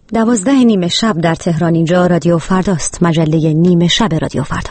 12 نیمه شب در تهران. اینجا رادیو فرداست، مجله نیمه شب رادیو فردا.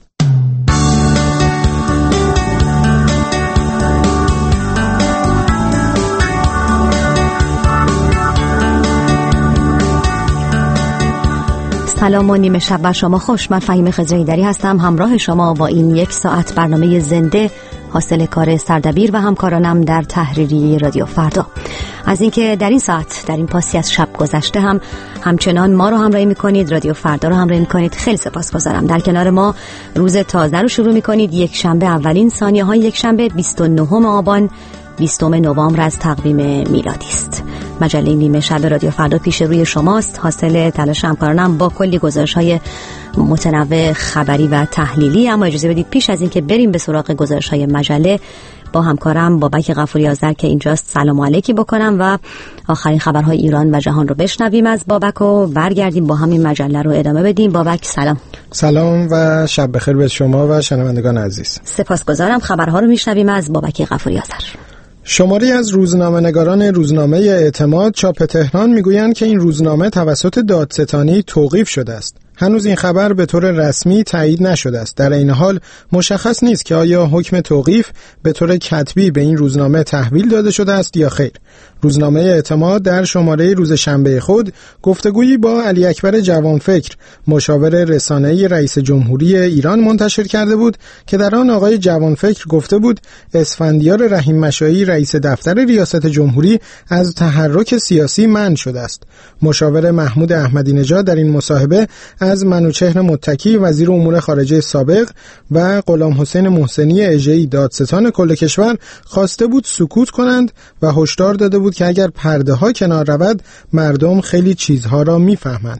سلام و نیمه شب بر شما خوش. من فهیم خضرایی‌دری هستم، همراه شما با این یک ساعت برنامه زنده حاصل کار سردبیر و همکارانم در تحریریه رادیو فردا. از اینکه در این ساعت، در این پاسی از شب گذشته همچنان ما رو همراهی میکنید، رادیو فردا رو همراهی میکنید، خیلی سپاسگزارم. در کنار ما روز تازه رو شروع میکنید، یک شنبه، اولین ثانیه‌های یک شنبه 29 آبان 20 نوامبر از تقویم میلادی است. مجله نیمه شب رادیو فردا پیش روی شماست، حاصل تلاش همکارانم با کلی گزارش‌های متنوع خبری و تحلیلی. اما اجازه بدید پیش از اینکه بریم به سراغ گزارش‌های مجله با همکارم بابک غفوری آذر که اینجاست سلام علیکی بکنم و آخرین خبرهای ایران و جهان رو بشنویم از بابک و برگردیم با همین مجله رو ادامه بدیم. بابک سلام. سلام و شب بخیر به شما و شنوندگان عزیز. سپاسگزارم. خبرها رو میشنویم از بابک غفوری آذر. شماری از روزنامه‌نگاران روزنامه اعتماد چاپ تهران میگویند که این روزنامه توسط دادستانی توقیف شده است. هنوز این خبر به طور رسمی تایید نشده است. در این حال مشخص نیست که آیا حکم توقیف به طور کتبی به این روزنامه تحویل داده شده است یا خیر. روزنامه اعتماد در شماره روز شنبه خود گفتگویی با علی اکبر جوانفکر، مشاور رسانه‌ای رئیس جمهوری ایران منتشر کرده بود که در آن آقای جوانفکر گفته بود اسفندیار رحیم مشایی رئیس دفتر ریاست جمهوری از تحرک سیاسی منع شده است. مشاور محمود احمدی نژاد در این مصاحبه از منوچهر متکی وزیر امور خارجه سابق و غلام حسین محسنی اژه‌ای دادستان کل کشور خواسته بود سکوت کنند و هشدار داده بود که اگر پرده ها کنار رود مردم خیلی چیزها را میفهمند.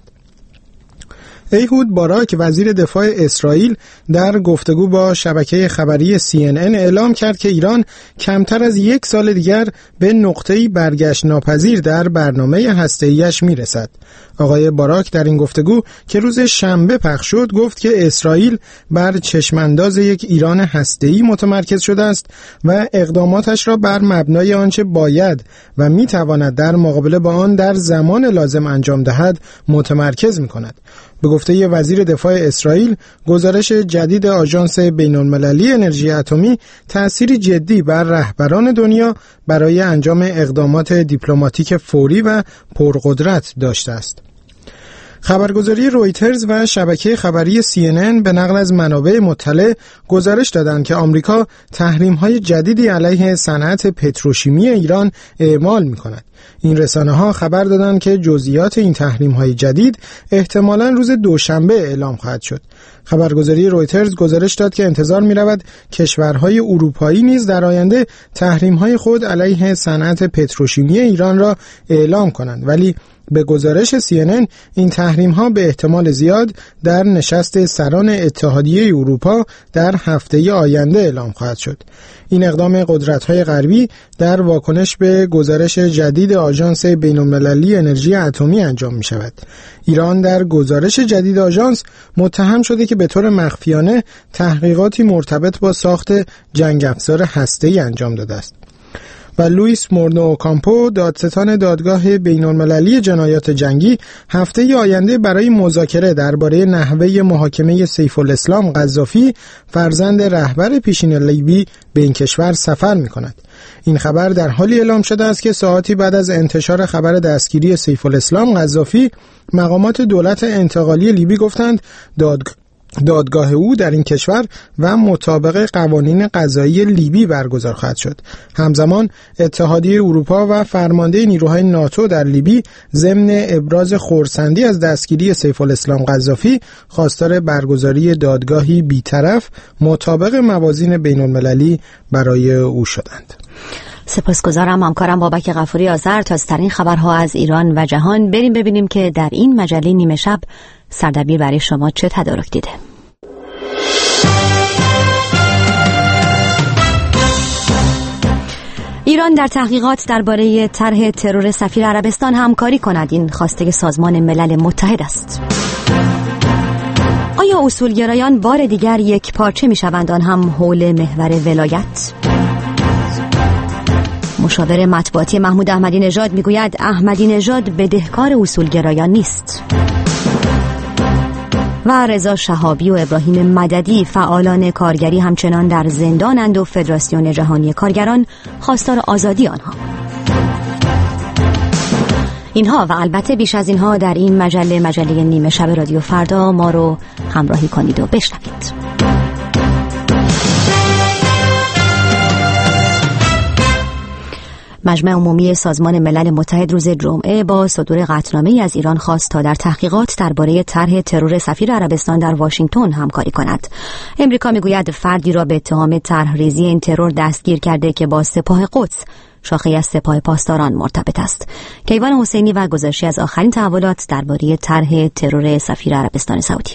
ایهود باراک وزیر دفاع اسرائیل در گفتگو با شبکه خبری CNN اعلام کرد که ایران کمتر از یک سال دیگر به نقطه‌ای برگشت ناپذیر در برنامه هسته‌ایش میرسد. آقای باراک در این گفتگو که روز شنبه پخش شد گفت که اسرائیل بر چشمانداز یک ایران هسته‌ای متمرکز شده است و اقداماتش را بر مبنای آنچه باید و میتواند در مقابله با آن در زمان لازم انجام دهد متمرکز می‌کند. به گفته وزیر دفاع اسرائیل، گزارش جدید آژانس بین‌المللی انرژی اتمی تأثیری جدی بر رهبران دنیا برای انجام اقدامات دیپلماتیک فوری و پرقدرت داشته است. خبرگزاری رویترز و شبکه خبری CNN به نقل از منابع مطلع گزارش دادند که آمریکا تحریم‌های جدیدی علیه صنعت پتروشیمی ایران اعمال می‌کند. این رسانه‌ها خبر دادند که جزئیات این تحریم‌های جدید احتمالاً روز دوشنبه اعلام خواهد شد. خبرگزاری رویترز گزارش داد که انتظار می‌رود کشورهای اروپایی نیز در آینده تحریم‌های خود علیه صنعت پتروشیمی ایران را اعلام کنند، ولی به گزارش CNN این تحریم‌ها به احتمال زیاد در نشست سران اتحادیه اروپا در هفته آینده اعلام خواهد شد. این اقدام قدرت‌های غربی در واکنش به گزارش جدید آژانس بین‌المللی انرژی اتمی انجام می‌شود. ایران در گزارش جدید آژانس متهم شده که به طور مخفیانه تحقیقاتی مرتبط با ساخت جنگ افزار هسته‌ای انجام داده است. و لوئیس مورنو اوکامپو دادستان دادگاه بین‌المللی جنایات جنگی هفته آینده برای مذاکره درباره نحوه محاکمه سیف‌الاسلام قذافی فرزند رهبر پیشین لیبی به این کشور سفر می‌کند. این خبر در حالی اعلام شده است که ساعاتی بعد از انتشار خبر دستگیری سیف‌الاسلام قذافی مقامات دولت انتقالی لیبی گفتند دادگاه او در این کشور و مطابق قوانین قضایی لیبی برگزار خواهد شد. همزمان اتحادیه اروپا و فرمانده نیروهای ناتو در لیبی ضمن ابراز خرسندی از دستگیری سیف‌الاسلام قذافی خواستار برگزاری دادگاهی بی‌طرف مطابق موازین بین‌المللی برای او شدند. سپاسگزارم همکارم بابک غفوری آذر. تازه‌ترین خبرها از ایران و جهان. بریم ببینیم که در این مجله نیمه شب سردبیر برای شما چه تدارک دیده. ایران در تحقیقات درباره طرح ترور سفیر عربستان همکاری کند. این خواسته سازمان ملل متحد است. آیا اصولگرایان بار دیگر یک پارچه می شوند، آن هم حول محور ولایت؟ مشاور مطبوعاتی محمود احمدی نژاد میگوید احمدی نژاد بدهکار اصولگرایان نیست. و رضا شهابی و ابراهیم مددی فعالان کارگری همچنان در زندانند و فدراسیون جهانی کارگران خواستار آزادی آنها. اینها و البته بیش از اینها در این مجله نیمه شب رادیو فردا. ما رو همراهی کنید و بشنوید. مجمع عمومی سازمان ملل متحد روز جمعه با صدور قطعنامه‌ای از ایران خواست تا در تحقیقات درباره طرح ترور سفیر عربستان در واشنگتن همکاری کند. امریکا میگوید فردی را به اتهام طرحریزی این ترور دستگیر کرده که با سپاه قدس، شاخه‌ای از سپاه پاسداران، مرتبط است. کیوان حسینی و گزارشی از آخرین تحولات درباره طرح ترور سفیر عربستان سعودی.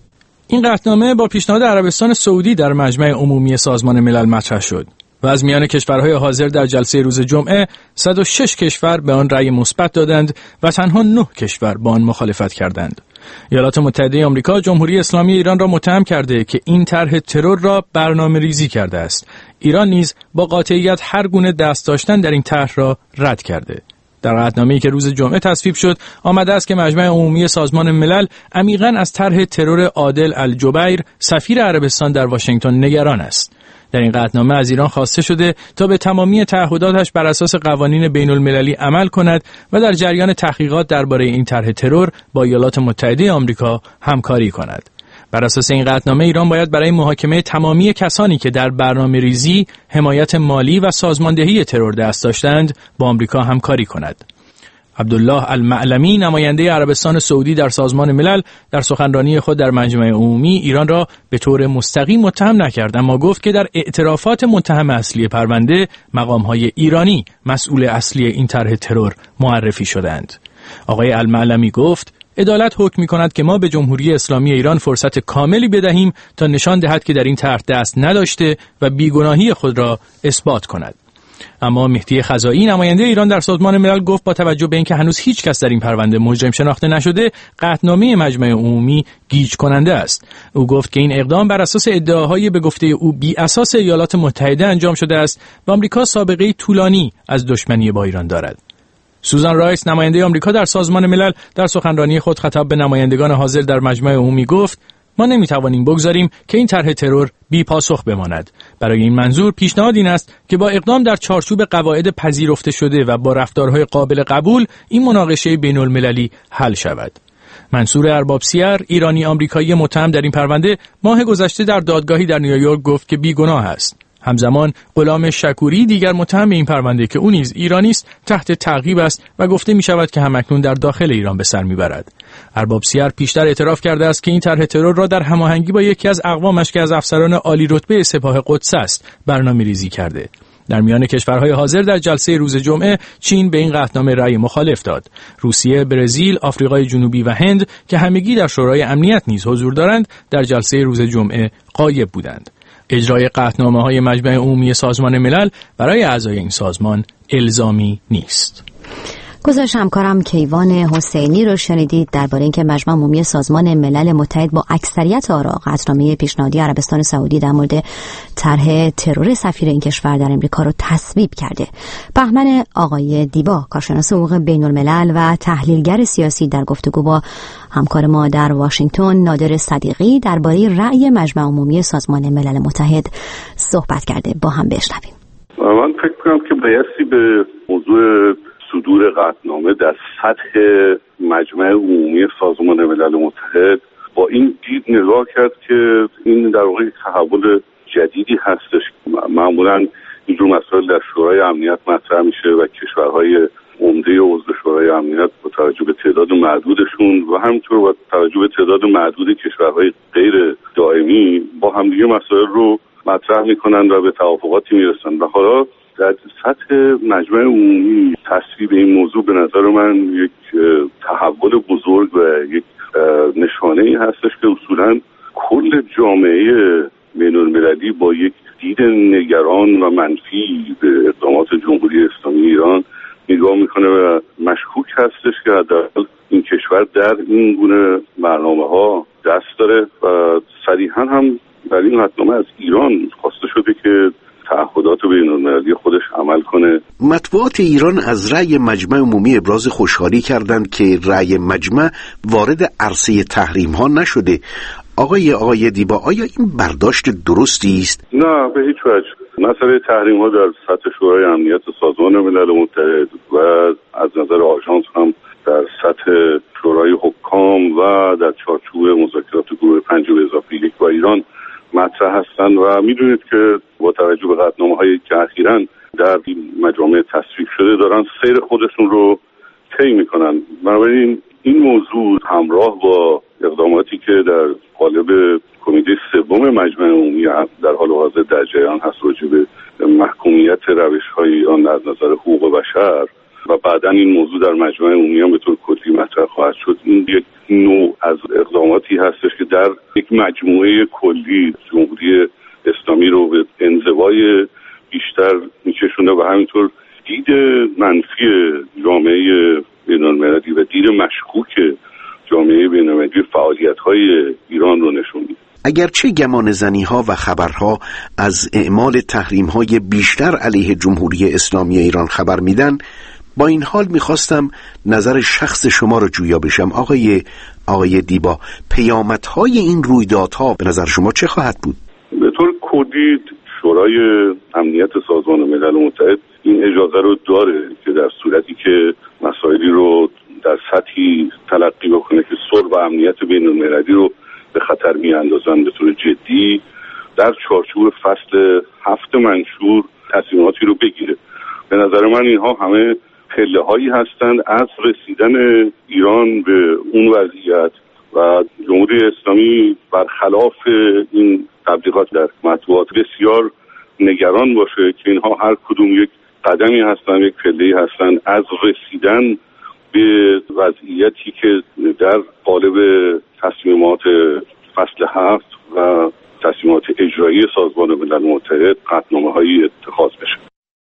این قطعنامه با پیشنهاد عربستان سعودی در مجمع عمومی سازمان ملل مطرح شد و از میان کشورهای حاضر در جلسه روز جمعه 106 کشور به آن رأی مثبت دادند و تنها 9 کشور با آن مخالفت کردند. ایالات متحده آمریکا جمهوری اسلامی ایران را متهم کرده که این طرح ترور را برنامه‌ریزی کرده است. ایران نیز با قاطعیت هر گونه دست داشتن در این طرح را رد کرده. در قطعنامه‌ای که روز جمعه تصویب شد آمده است که مجمع عمومی سازمان ملل عمیقاً از طرح ترور عادل الجبیر سفیر عربستان در واشنگتن نگران است. در این قطعنامه از ایران خواسته شده تا به تمامی تعهداتش بر اساس قوانین بین المللی عمل کند و در جریان تحقیقات درباره این طرح ترور با ایالات متحده آمریکا همکاری کند. بر اساس این قطعنامه ایران باید برای محاکمه تمامی کسانی که در برنامه‌ریزی، حمایت مالی و سازماندهی ترور دست داشتند با آمریکا همکاری کند. عبدالله المعلمی نماینده عربستان سعودی در سازمان ملل در سخنرانی خود در مجمع عمومی ایران را به طور مستقیم متهم نکرد، اما گفت که در اعترافات متهم اصلی پرونده مقام‌های ایرانی مسئول اصلی این طرح ترور معرفی شدند. آقای المعلمی گفت عدالت حکم می‌کند که ما به جمهوری اسلامی ایران فرصت کاملی بدهیم تا نشان دهد که در این طرح دست نداشته و بیگناهی خود را اثبات کند. اما مهدی خزائی نماینده ایران در سازمان ملل گفت با توجه به اینکه هنوز هیچ کس در این پرونده مجرم شناخته نشده، قطعنامه مجمع عمومی گیج کننده است. او گفت که این اقدام بر اساس ادعاهای به گفته او بی اساس ایالات متحده انجام شده است و آمریکا سابقه طولانی از دشمنی با ایران دارد. سوزان رایس نماینده آمریکا در سازمان ملل در سخنرانی خود خطاب به نمایندگان حاضر در مجمع عمومی گفت ما نمیتوانیم بگذاریم که این طرح ترور بی پاسخ بماند. برای این منظور پیشنهاد این است که با اقدام در چارچوب قواعد پذیرفته شده و با رفتارهای قابل قبول این مناقشه بین المللی حل شود. منصور اربابسیر ایرانی آمریکایی متهم در این پرونده ماه گذشته در دادگاهی در نیویورک گفت که بیگناه است. همزمان غلام شکوری دیگر متهم این پرونده که او نیز ایرانی است تحت تعقیب است و گفته می شود که همکنون در داخل ایران به سر می برد. اربابسیر پیشتر اعتراف کرده است که این طرح ترور را در هماهنگی با یکی از اقوامش که از افسران عالی رتبه سپاه قدس است برنامه‌ریزی کرده. در میان کشورهای حاضر در جلسه روز جمعه چین به این قطعنامه رأی مخالف داد. روسیه، برزیل، آفریقای جنوبی و هند که همگی در شورای امنیت نیز حضور دارند در جلسه روز جمعه غایب بودند. اجرای قطعنامه‌های مجمع عمومی سازمان ملل برای اعضای این سازمان الزامی نیست. گزارش همکارم کیوان حسینی رو شنیدید درباره اینکه مجمع عمومی سازمان ملل متحد با اکثریت آرا قطعنامه پیشنهادی عربستان سعودی در مورد طرح ترور سفیر این کشور در امریکا رو تصویب کرده. بهمن آقای دیبا، کارشناس حقوق بین الملل و تحلیلگر سیاسی، در گفتگو با همکار ما در واشنگتن نادر صدیقی درباره رأی مجمع عمومی سازمان ملل متحد صحبت کرده. با هم بشنویم. من فکر کنم که بایستی به موضوع صدور قطعنامه در سطح مجمع عمومی سازمان ملل متحد با این دید نگاه کرد که این در واقع تحول جدیدی هستش. معمولا اینجور مسائل در شورای امنیت مطرح میشه و کشورهای عمده عضو شورای امنیت با توجه به تعداد معدودشون و همینطور با توجه به تعداد معدود کشورهای غیر دائمی با همدیگه مسائل رو مطرح میکنن و به توافقاتی میرسن. و حالا در سطح مجمع عمومی تصویب این موضوع به نظر من یک تحول بزرگ و یک نشانه ای هستش که اصولا کل جامعه بین المللی با یک دید نگران و منفی به اقدامات جمهوری اسلامی ایران نگاه میکنه و مشکوک هستش که حداقل این کشور در این گونه برنامه‌ها دست داره و صریحا هم در این قطعنامه از ایران خواسته شده که تعهدات بین المللی خودش عمل کنه. مطبوعات ایران از رأی مجمع عمومی ابراز خوشحالی کردند که رأی مجمع وارد عرصه تحریم ها نشده. آقای دیبا، آیا این برداشت درستی است؟ نه، به هیچ وجه. مسئله تحریم ها در سطح شورای امنیت سازمان ملل متحد و از نظر آژانس هم در سطح شورای حکام و در چارچوب مذاکرات گروه 5+1 با ایران مطرح هستند و میدونید که با توجه به قطعنامه‌هایی که اخیراً در مجامع تصویب شده دارن سیر خودشون رو طی میکنن. بنابراین این موضوع همراه با اقداماتی که در قالب کمیته سوم مجمع عمومی در حال حاضر در جریان هست راجع به محکومیت روش‌های ایران از نظر حقوق بشر و بعداً این موضوع در مجمع عمومی هم به طور کلی مطرح خواهد شد، این یک نوع از اقداماتی هستش که در یک مجموعه کلی جمهوری اسلامی رو به انزوای بیشتر می‌کشونه و همینطور دید منفی جامعه بین‌المللی و دید مشکوک جامعه بین‌المللی فعالیت‌های ایران رو نشون میده. اگرچه گمانه‌زنی‌ها و خبرها از اعمال تحریم‌های بیشتر علیه جمهوری اسلامی ایران خبر میدن، با این حال میخواستم نظر شخص شما رو جویا بشم. آقای دیبا، پیامدهای این رویدادها به نظر شما چه خواهد بود؟ به طور کلی شورای امنیت سازمان ملل متحد این اجازه رو داره که در صورتی که مسائلی رو در سطحی تلقی بکنه که صلح و امنیت بین المللی رو به خطر میاندازن به طور جدی، در چارچوب فصل 7 منشور تصمیماتی رو بگیره. به نظر من اینها همه پله هایی هستند از رسیدن ایران به اون وضعیت و جمهوری اسلامی برخلاف این تبلیغات در مطبوعات بسیار نگران باشه که اینها هر کدوم یک قدمی هستند، یک پله‌ای هستند از رسیدن به وضعیتی که در قالب تصمیمات فصل 7 و تصمیمات اجرایی سازمان ملل متحد قطعنامه‌هایی اتخاذ بشه.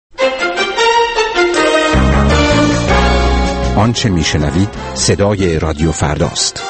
آنچه میشنوید صدای رادیو فرداست.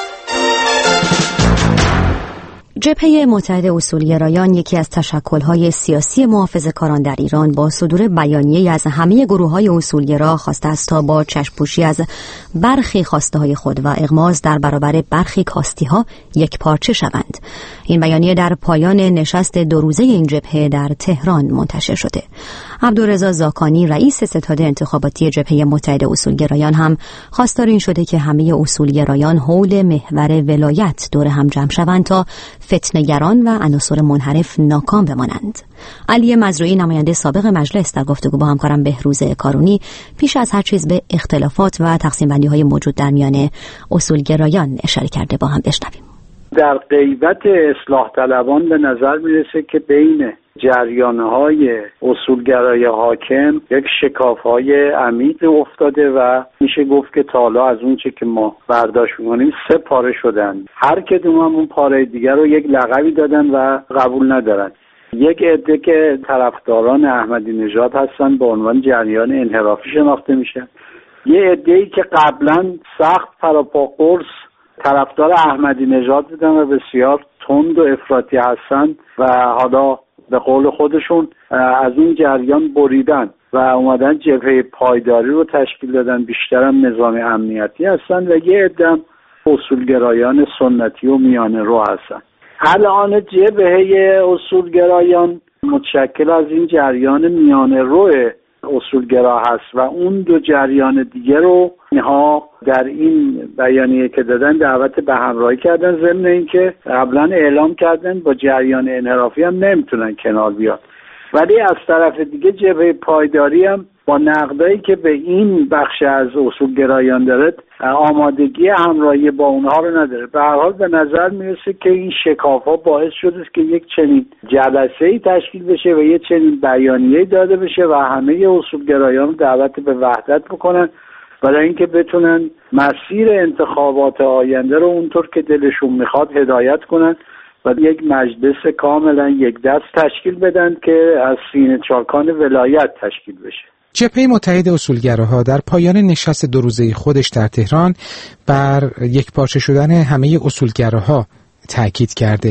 جبهه متحد اصولگرایان، یکی از تشکل‌های سیاسی محافظه‌کاران در ایران، با صدور بیانیه‌ای از همه گروه‌های اصولگرا خواسته است تا با چشم‌پوشی از برخی خواسته‌های خود و اغماض در برابر برخی کاستی‌ها یکپارچه شوند. این بیانیه در پایان نشست 2 روزه این جبهه در تهران منتشر شده. عبدالرضا زاکانی، رئیس ستاد انتخاباتی جبهه متحد اصولگرایان، هم خواستار این شده که همه اصولگرایان حول محور ولایت دور هم جمع شوند تا فتنه‌گران و عناصر منحرف ناکام بمانند. علی مزروعی، نماینده سابق مجلس، در گفتگو با همکارم بهروز کارونی پیش از هر چیز به اختلافات و تقسیم بندی‌های موجود در میان اصولگرایان اشاره کرده. با هم بشنویم. در غیبت اصلاح طلبان به نظر میرسه که بین جریان‌های اصولگرای حاکم یک شکاف‌های عمیق افتاده و میشه گفت که تا حالا از اون چه که ما برداشت می‌کنیم 3 پاره شدن. هر کدوم هم اون پاره دیگر رو یک لقبی دادن و قبول ندارن. یک عده که طرفداران احمدی نژاد هستن به عنوان جریان انحرافی شناخته میشن. یه عده‌ای که قبلا سخت پراپا قرص طرفدار احمدی نژاد بودن و بسیار تند و افراطی هستن و حالا به قول خودشون از این جریان بریدن و اومدن جبهه پایداری رو تشکیل دادن، بیشترم نظام امنیتی هستن و یه عده اصولگرایان سنتی و میانه رو هستن. الان جبهه اصولگرایان متشکل از این جریان میانه رو اصولگرا هست و اون 2 جریان دیگه رو اینها در این بیانیه که دادن دعوت به همراهی کردن، ضمن اینکه قبلا اعلام کردن با جریان انحرافی هم نمیتونن کنار بیان. ولی از طرف دیگه جبهه پایداری هم با نقدایی که به این بخش از اصولگرایان داره آمادگی همراهی با اونها رو نداره. به هر حال به نظر میرسه که این شکاف‌ها باعث شده که یک چنین جلسه‌ای تشکیل بشه و یک چنین بیانیه‌ای داده بشه و همه اصولگرایان دعوت به وحدت بکنن برای اینکه بتونن مسیر انتخابات آینده رو اونطور که دلشون میخواد هدایت کنن و یک مجلس کاملا یک دست تشکیل بدن که از سینه چاکان ولایت تشکیل بشه. جبهه متحد اصولگراها در پایان نشست 2 روزه خودش در تهران بر یکپارچه شدن همه اصولگراها تاکید کرده.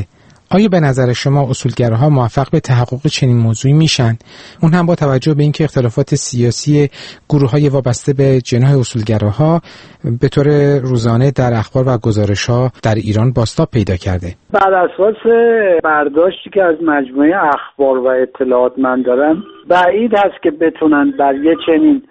آیا به نظر شما اصولگراها موفق به تحقق چنین موضوعی میشن؟ اون هم با توجه به اینکه اختلافات سیاسی گروه‌های وابسته به جناح اصولگراها به طور روزانه در اخبار و گزارش‌ها در ایران بازتاب پیدا کرده. بر اساس برداشتی که از مجموعه اخبار و اطلاعات من دارم، بعید است که بتونن بر یه چنین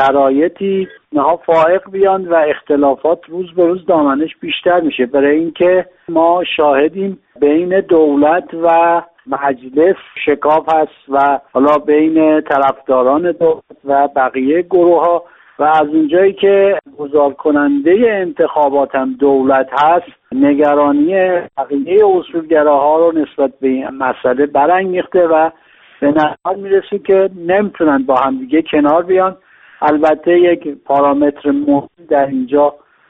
شرایطی نها فائق بیان و اختلافات روز به روز دامنش بیشتر میشه. برای اینکه ما شاهدیم بین دولت و مجلس شکاف هست و حالا بین طرفداران دولت و بقیه گروه ها و از اونجایی که گزار کننده انتخابات هم دولت هست، نگرانی بقیه اصولگراها رو نسبت به این مسئله برانگیخته و به نظر میرسه که نمیتونن با هم دیگه کنار بیان. البته یک پارامتر مهم در اینجا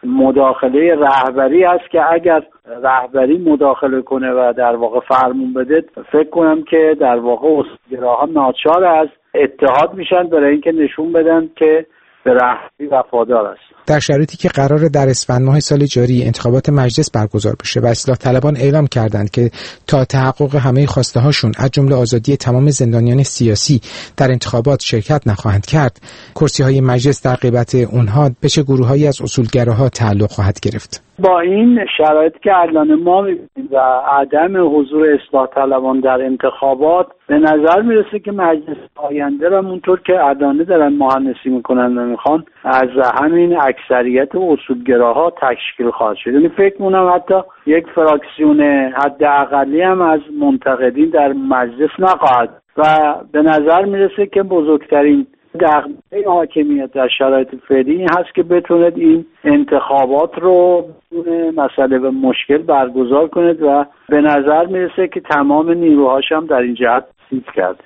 مداخله رهبری است که اگر رهبری مداخله کنه و در واقع فرمون بده، فکر کنم که در واقع اصولگراها ناچار از اتحاد میشن برای اینکه نشون بدن که به رهبری وفادار است. در شرایطی که قرار در اسفند ماه سال جاری انتخابات مجلس برگزار بشه و اصلاح طلبان اعلام کردند که تا تحقق همه خواسته هاشون از جمله آزادی تمام زندانیان سیاسی در انتخابات شرکت نخواهند کرد، کرسی های مجلس در غیبت اونها به چه گروهایی از اصولگراها تعلق خواهد گرفت؟ با این شرایط که الان ما می‌بینیم و عدم حضور اصلاح طلبان در انتخابات، به نظر میرسه که مجلس آینده را اونطور که الان دارن مهندسی میکنن و میخوان از همین اکثریت اصولگراها تشکیل خواهد شد. یعنی فکر می‌کنم حتی یک فراکسیون حداقلی هم از منتقدین در مجلس نخواهد و به نظر میرسه که بزرگترین دغدغه حاکمیت در شرایط فعلی این هست که بتوند این انتخابات رو بدون مسئله و مشکل برگزار کند و به نظر میرسه که تمام نیروهاش هم در این جهت تأکید کرده.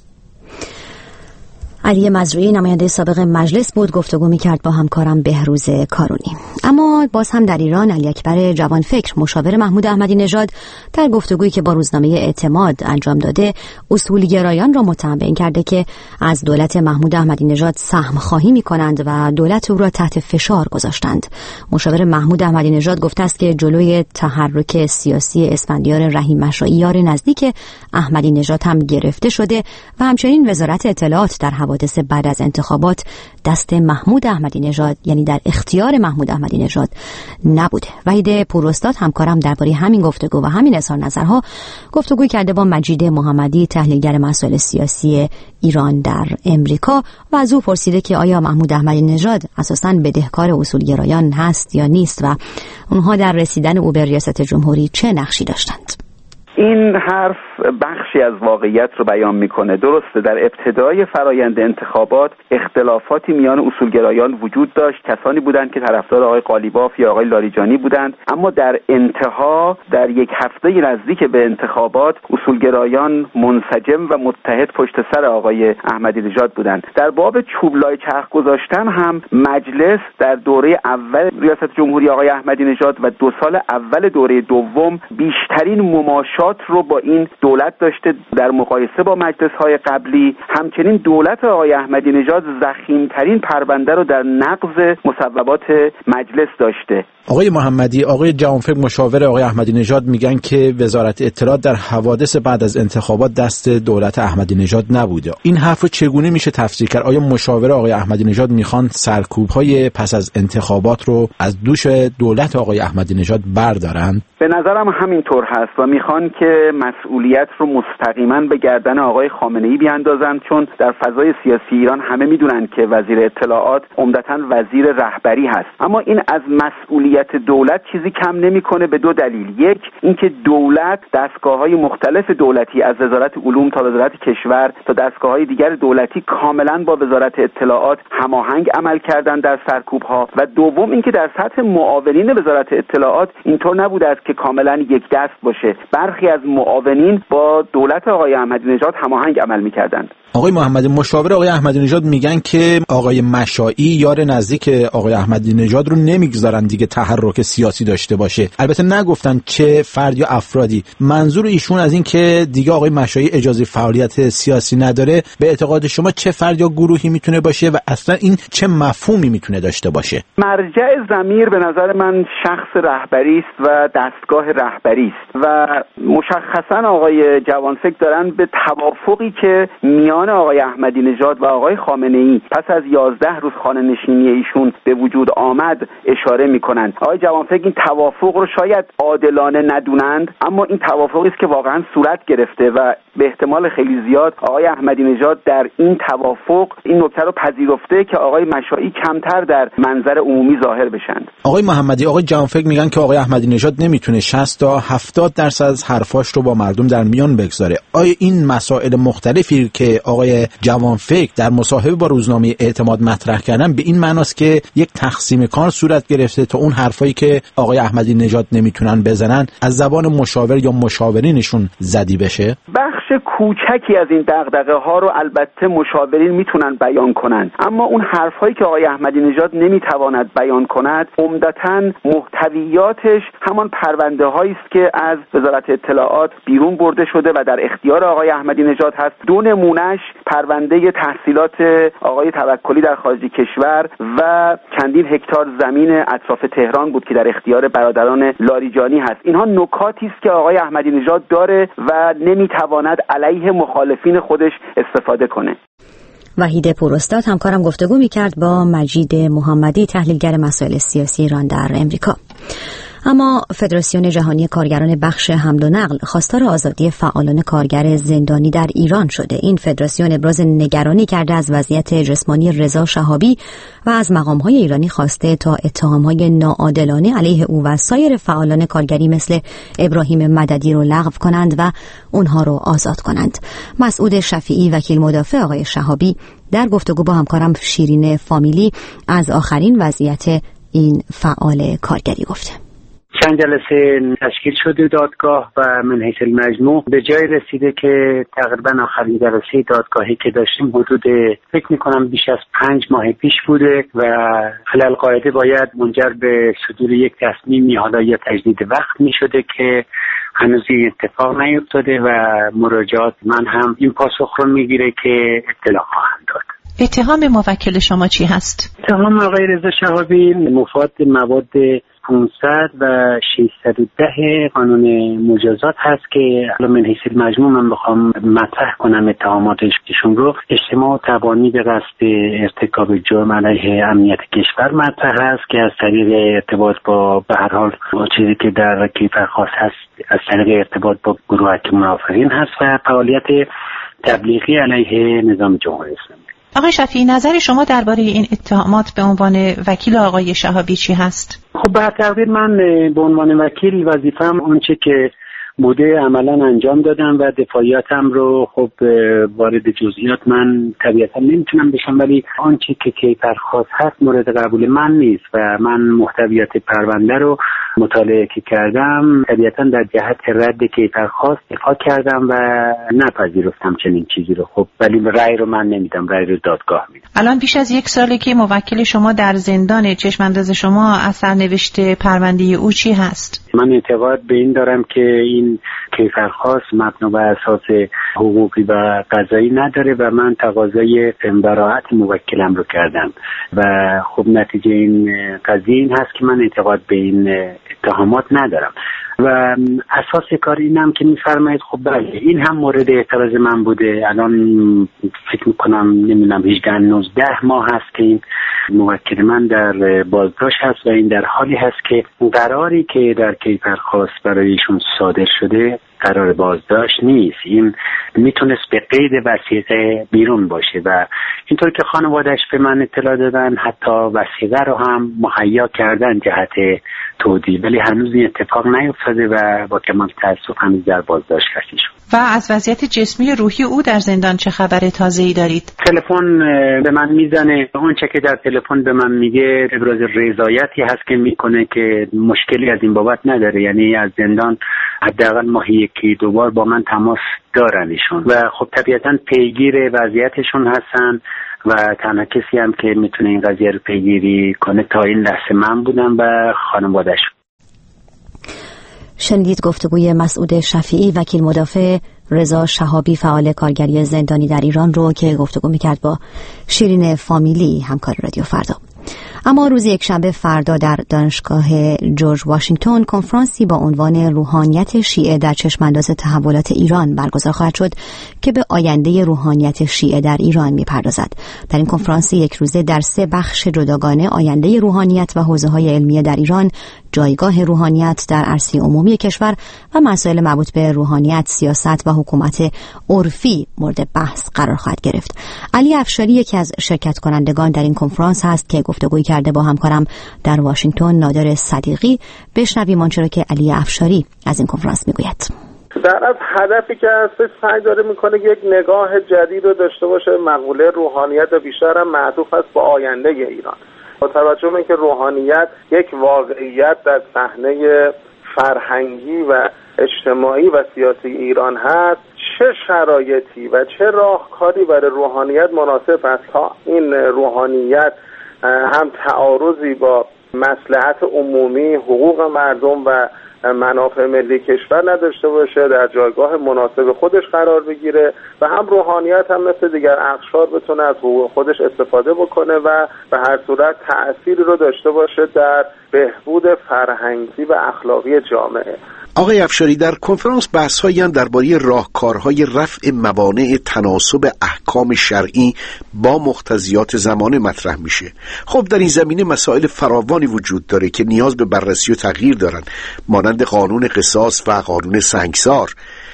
علی مزروعی نماینده سابق مجلس بود، گفتگو می‌کرد با همکارم بهروز کارونی. اما باز هم در ایران علی اکبر جوانفکر مشاور محمود احمدی نژاد در گفتگویی که با روزنامه اعتماد انجام داده، اصولگرایان را متهم به این کرده که از دولت محمود احمدی نژاد سهم خواهی می‌کنند و دولت او را تحت فشار گذاشتند. مشاور محمود احمدی نژاد گفته است که جلوی تحرک سیاسی اسفندیار رحیم مشائی یار نزدیک احمدی نژاد هم گرفته شده و همچنین وزارت اطلاعات در حوادث بعد از انتخابات دست محمود احمدی نژاد، یعنی در اختیار محمود احمدی نژاد نبوده. وحید پوراستاد همکارم درباره همین گفتگو و همین اظهار نظرها گفتگوی کرده با مجید محمدی، تحلیلگر مسائل سیاسی ایران در امریکا و از او پرسیده که آیا محمود احمدی نژاد اساساً بدهکار اصولگرایان هست یا نیست و اونها در رسیدن او به ریاست جمهوری چه نقشی داشتند. این حرف بخشی از واقعیت رو بیان میکنه. درسته در ابتدای فرایند انتخابات اختلافاتی میان اصولگرایان وجود داشت، کسانی بودند که طرفدار آقای قالیباف یا آقای لاریجانی بودند، اما در انتها در یک هفته نزدیک به انتخابات اصولگرایان منسجم و متحد پشت سر آقای احمدی نژاد بودند. در باب چوبلای چرخ گذاشتن هم مجلس در دوره اول ریاست جمهوری آقای احمدی نژاد و 2 سال اول دوره دوم بیشترین مماشات رو با این دولت داشته در مقایسه با مجلس‌های قبلی. همچنین دولت آقای احمدی نژاد ضخیم‌ترین پرونده رو در نقض مصوبات مجلس داشته. آقای محمدی، آقای جوانفکر مشاور آقای احمدی نژاد میگن که وزارت اطلاعات در حوادث بعد از انتخابات دست دولت احمدی نژاد نبوده. این حرف رو چگونه میشه تفسیر کرد؟ آیا مشاور آقای احمدی نژاد میخوان سرکوب‌های پس از انتخابات رو از دوش دولت آقای احمدی نژاد بردارن؟ به نظرم همینطور هست و میخوان که مسئولیت رو مستقیما به گردن آقای خامنه‌ای بیاندازن، چون در فضای سیاسی ایران همه میدونن که وزیر اطلاعات عمدتاً وزیر رهبری هست. اما این از مسئولیت دولت چیزی کم نمیکنه به 2 دلیل. یک، اینکه دولت دستگاه‌های مختلف دولتی از وزارت علوم تا وزارت کشور تا دستگاه‌های دیگر دولتی کاملاً با وزارت اطلاعات هماهنگ عمل کردن در سرکوب‌ها و دوم اینکه در سطح معاونین وزارت اطلاعات اینطور نبوده است که کاملاً یک دست باشه. برخی از معاونین با دولت آقای احمدی نژاد هماهنگ عمل می‌کردند. آقای محمدی، مشاور آقای احمدی نژاد میگن که آقای مشائی یار نزدیک آقای احمدی نژاد رو نمیگذارن دیگه تحرک سیاسی داشته باشه. البته نگفتن چه فرد یا افرادی. منظور ایشون از این که دیگه آقای مشائی اجازه فعالیت سیاسی نداره، به اعتقاد شما چه فرد یا گروهی میتونه باشه و اصلا این چه مفهومی میتونه داشته باشه؟ مرجع ضمیر به نظر من شخص رهبری است و دستگاه رهبری است و مشخصا آقای جوانفکر دارن به توافقی که میان آقای احمدی نژاد و آقای خامنه ای پس از 11 روز خانه نشینی ایشون به وجود آمد اشاره میکنند. آقای جوانفکر این توافق رو شاید عادلانه ندونند، اما این توافقی است که واقعا صورت گرفته و به احتمال خیلی زیاد آقای احمدی نژاد در این توافق این نکته رو پذیرفته که آقای مشائی کمتر در منظر عمومی ظاهر بشن. آقای محمدی، آقای جوانفکر میگن که آقای احمدی نژاد نمیتونه 60 تا 70% از حرفاش رو با مردم در میان بگذاره. آیا این مسائل مختلفی که آقای جوانفکر در مصاحبه با روزنامه اعتماد مطرح کردن به این معناست که یک تقسیم کار صورت گرفته تا اون حرفایی که آقای احمدی نژاد نمیتونن بزنن از زبان مشاور یا مشاورینشون زدی بشه؟ بخش کوچکی از این دغدغه ها رو البته مشاورین میتونن بیان کنن، اما اون حرفایی که آقای احمدی نژاد نمیتواند بیان کند عمدتاً محتویاتش همان پرونده هایی است که از وزارت اطلاعات بیرون برده شده و در اختیار آقای احمدی نژاد هست. دو نمونهش پرونده تحصیلات آقای توکلی در خارج کشور و چندین هکتار زمین اطراف تهران بود که در اختیار برادران لاریجانی هست. اینها نکاتی است که آقای احمدی نژاد داره و نمیتواند علیه مخالفین خودش استفاده کنه. وحید پوراستاد همکارم گفتگو می‌کرد با مجید محمدی، تحلیلگر مسائل سیاسی ایران در امریکا. اما فدراسیون جهانی کارگران بخش حمل و نقل خواستار آزادی فعالان کارگر زندانی در ایران شده. این فدراسیون ابراز نگرانی کرده از وضعیت جسمانی رضا شهابی و از مقام‌های ایرانی خواسته تا اتهام‌های ناعادلانه علیه او و سایر فعالان کارگری مثل ابراهیم مددی رو لغو کنند و اونها رو آزاد کنند. مسعود شفیعی، وکیل مدافع آقای شهابی، در گفتگو با همکارم شیرین فامیلی از آخرین وضعیت این فعال کارگری گفته. چند جلسه تشکیل شده دادگاه و من حیث المجموع به جای رسیده که تقریبا آخرین جلسه دادگاهی که داشتیم حدود فکر میکنم بیش از 5 ماه پیش بوده و علالقاعده باید منجر به صدور یک تصمیمی حالا یا تجدید وقت میشده که هنوز این اتفاق نیفتاده و مراجعات من هم این پاسخ رو میگیره که اطلاع خواهم داد. اتهام موکل شما چی هست؟ اتهام آقای رضا شهابی مفاد مواد 500 و 610 قانون مجازات هست که من حیث المجموع من بخوام مطرح کنم اتهاماتشون رو، اجتماع و تبانی به قصد ارتکاب جرم علیه امنیت کشور مطرح هست که از طریق ارتباط با به هر حال چیزی که در کیفرخواست هست از طریق ارتباط با گروهک منافقین هست و فعالیت تبلیغی علیه نظام جمهوری اسلامی. آقای شفیعی، نظر شما درباره این اتهامات به عنوان وکیل آقای شهابی چی هست؟ خب به تقدیر من به عنوان وکیل وظیفه‌ام اونچه که بوده عملا انجام دادم و دفاعیاتم رو خب وارد جزئیات من طبیعتا نمیتونم بشم، ولی آنچه که کیفرخواست هست مورد قبول من نیست و من محتویات پرونده رو مطالعه که کردم طبیعتا در جهت رد کیفرخواست دفاع کردم و نپذیرفتم چنین چیزی رو. خب ولی رأی رو من نمیدم، رأی رو دادگاه میدم. الان بیش از 1 ساله که موکل شما در زندان، چشم‌انداز شما از سرنوشت پرونده او چی هست؟ من اعتقاد به این دارم که این کیفرخواست مبنا بر اساس حقوقی و قضایی نداره و من تقاضای براءت موکلم رو کردم و خب نتیجه این قضیه این هست که من اعتقاد به این اتهامات ندارم و اساس کار اینم که میفرمایید خب بله این هم مورد اعتراض من بوده. الان فکر میکنم نمیدونم 18-19 ماه هست که این موکل من در بازداشت هست و این در حالی هست که قراری که در کیفرخواست برای ایشون صادر شده قرار بازداشت نیست. این میتونست به قید وثیقه بیرون باشه و اینطور که خانواده‌اش به من اطلاع دادن حتی وثیقه رو هم مهیا کردن جهت تودیع، ولی هنوز این اتفاق نیفتاده و با کمال تأسف هنوز در بازداشت هستی شد. و از وضعیت جسمی روحی او در زندان چه خبر تازه‌ای دارید؟ تلفن به من میزنه، اونچه که در تلفن به من میگه ابراز رضایتی هست که میکنه که مشکلی از این بابت نداره، یعنی از زندان حداقل ماهی یکی دو بار با من تماس دارن ایشون و خب طبیعتا پیگیر وضعیتشون هستن و تنها کسی هم که میتونه این قضیه رو پیگیری کنه تا این لحظه من بودم و خانواده‌شون. شنیدید گفتگوی مسعود شفیعی وکیل مدافع رضا شهابی فعال کارگری زندانی در ایران رو که گفتگو میکرد با شیرین فامیلی همکار رادیو فردا. اما روز یکشنبه فردا در دانشگاه جورج واشنگتن کنفرانسی با عنوان روحانیت شیعه در چشمانداز تحولات ایران برگزار خواهد شد که به آینده روحانیت شیعه در ایران میپردازد. در این کنفرانس یک روزه در 3 بخش جداگانه آینده روحانیت و حوزه‌های علمیه در ایران، جایگاه روحانیت در عرصه عمومی کشور و مسائل مربوط به روحانیت، سیاست و حکومت عرفی مورد بحث قرار خواهد گرفت. علی افشاری یکی از شرکت کنندگان در این کنفرانس هست که گفتگویی کرده با همکارم در واشنگتن نادر صدیقی. بشنویم آنچه را که علی افشاری از این کنفرانس میگوید. در از هدفی که هستش سعی داره میکنه یک نگاه جدید رو داشته باشه. مقوله روحانیت و بیشتر هم معطوف است با آینده ایران. با توجه به اینکه روحانیت یک واقعیت در صحنه فرهنگی و اجتماعی و سیاسی ایران هست، چه شرایطی و چه راهکاری برای روحانیت مناسب است تا این روحانیت هم تعارضی با مصلحت عمومی، حقوق مردم و منافع ملی کشور نداشته باشه، در جایگاه مناسب خودش قرار بگیره و هم روحانیت هم مثل دیگر اقشار بتونه از حقوق خودش استفاده بکنه و به هر صورت تأثیری رو داشته باشه در بهبود فرهنگی و اخلاقی جامعه. آقای افشاری، در کنفرانس بحث‌هایی هم درباره راهکارهای رفع موانع تناسب احکام شرعی با مقتضیات زمانه مطرح میشه. خب در این زمینه مسائل فراوانی وجود داره که نیاز به بررسی و تغییر دارن، مانند قانون قصاص و قانون سنگسار.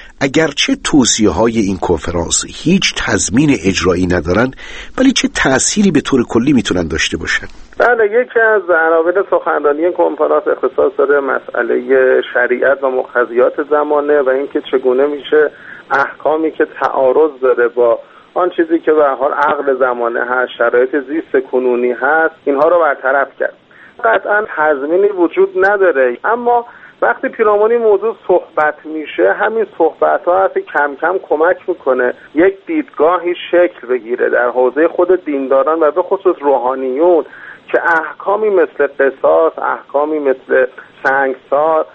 اگرچه توصیه‌های این کنفرانس هیچ تضمین اجرایی ندارن، ولی چه تأثیری به طور کلی میتونن داشته باشن؟ بله، یکی از عناوین سخنرانی کنفرانس اختصاص داره مسئله شریعت و مقتضیات زمانه و اینکه چگونه میشه احکامی که تعارض داره با آن چیزی که به هر حال عقل زمانه هست، شرایط زیست کنونی هست، اینها رو برطرف کرد. قطعا تضمینی وجود نداره، اما وقتی پیرامون موضوع صحبت میشه، همین صحبت ها هست کم کم کمک میکنه یک دیدگاهی شکل بگیره در حوزه خود دینداران و به خصوص روحانیون که احکامی مثل قصاص، احکامی مثل سنگسار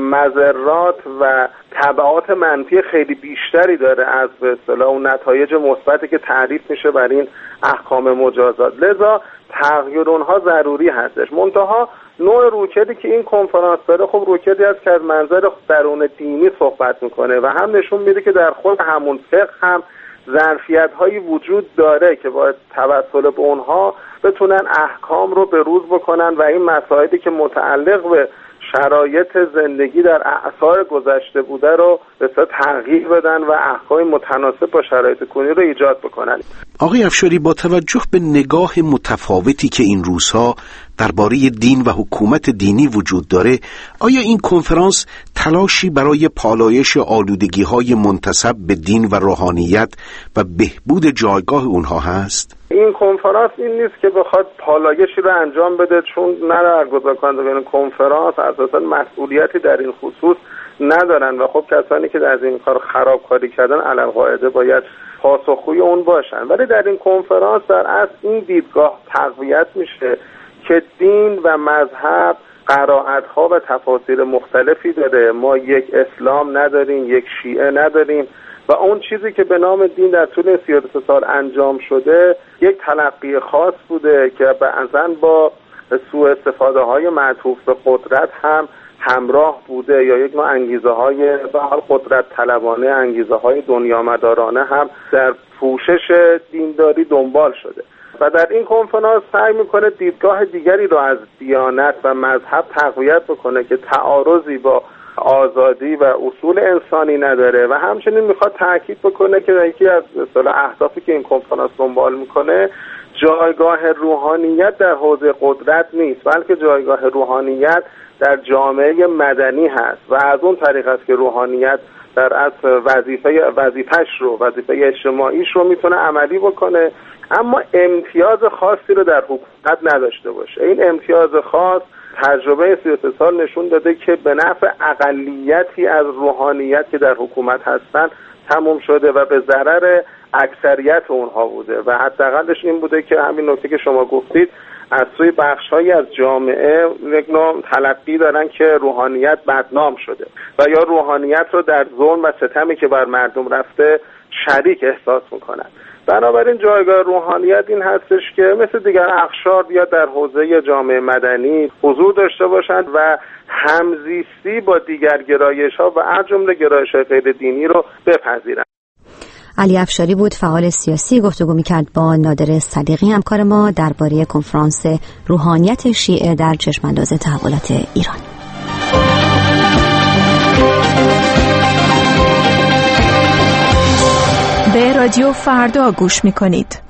مضرات و تبعات منفی خیلی بیشتری داره از به اصطلاح اون نتایج مثبتی که تعریف میشه بر این احکام مجازات. لذا تغییر اونها ضروری هستش. منتها نوع رویکردی که این کنفرانس داره خب رویکردی است که از منظر درون دینی صحبت میکنه و هم نشون میده که در خود همون فقه هم ظرفیت هایی وجود داره که با توسل به اونها بتونن احکام رو به روز بکنن و این مسائلی که متعلق به شرایط زندگی در اعصار گذشته بوده رو به اصطلاح تغییر بدن و احکام متناسب با شرایط کنونی رو ایجاد بکنن. آقای افشاری، با توجه به نگاه متفاوتی که این روزها درباره دین و حکومت دینی وجود داره، آیا این کنفرانس تلاشی برای پالایش آلودگی‌های منتسب به دین و روحانیت و بهبود جایگاه اونها هست؟ این کنفرانس این نیست که بخواد پالایشی رو انجام بده، چون نه برگزار کنندگان کنفرانس اساساً مسئولیتی در این خصوص ندارن و خب کسانی که از این کار خرابکاری کردن علل قاعده باید پاسخگوی اون باشن. ولی در این کنفرانس در اصل این دیدگاه تقویت میشه که دین و مذهب قرائت‌ها و تفاسیر مختلفی داره. ما یک اسلام نداریم، یک شیعه نداریم و اون چیزی که به نام دین در طول 33 سال انجام شده یک تلقی خاص بوده که بعضاً با سوء استفاده های معطوف به قدرت هم همراه بوده یا یک نوع انگیزه های به حال قدرت طلبانه، انگیزه های دنیامدارانه هم در پوشش دینداری دنبال شده و در این کنفرانس سعی میکنه دیدگاه دیگری رو از دیانت و مذهب تقویت بکنه که تعارضی با آزادی و اصول انسانی نداره و همچنین میخواد تاکید بکنه که یکی از اصطلاح اهدافی که این کنفرانس دنبال میکنه جایگاه روحانیت در حوزه قدرت نیست، بلکه جایگاه روحانیت در جامعه مدنی هست و از اون طریق است که روحانیت در اصل وظیفه اجتماعیش رو میتونه عملی بکنه، اما امتیاز خاصی رو در حکومت نداشته باشه. این امتیاز خاص تجربه 33 سال نشون داده که به نفع اقلیتی از روحانیت که در حکومت هستن تموم شده و به ضرر اکثریت اونها بوده و حداقلش این بوده که همین نکته که شما گفتید از سوی بخش‌هایی از جامعه یک نوع تلقی دارن که روحانیت بدنام شده و یا روحانیت رو در ظلم و ستمی که بر مردم رفته شریک احساس میکنن. بنابراین جایگاه روحانیت این هستش که مثل دیگر اقشار یا در حوزه جامعه مدنی حضور داشته باشند و همزیستی با دیگر گرایش‌ها و از جمله گرایش‌های غیر دینی رو بپذیرند. علی افشاری بود، فعال سیاسی، گفتگو می‌کرد با نادر صدیقی همکار ما درباره کنفرانس روحانیت شیعه در چشم‌انداز تحولات ایران. به رادیو فردا گوش می‌کنید.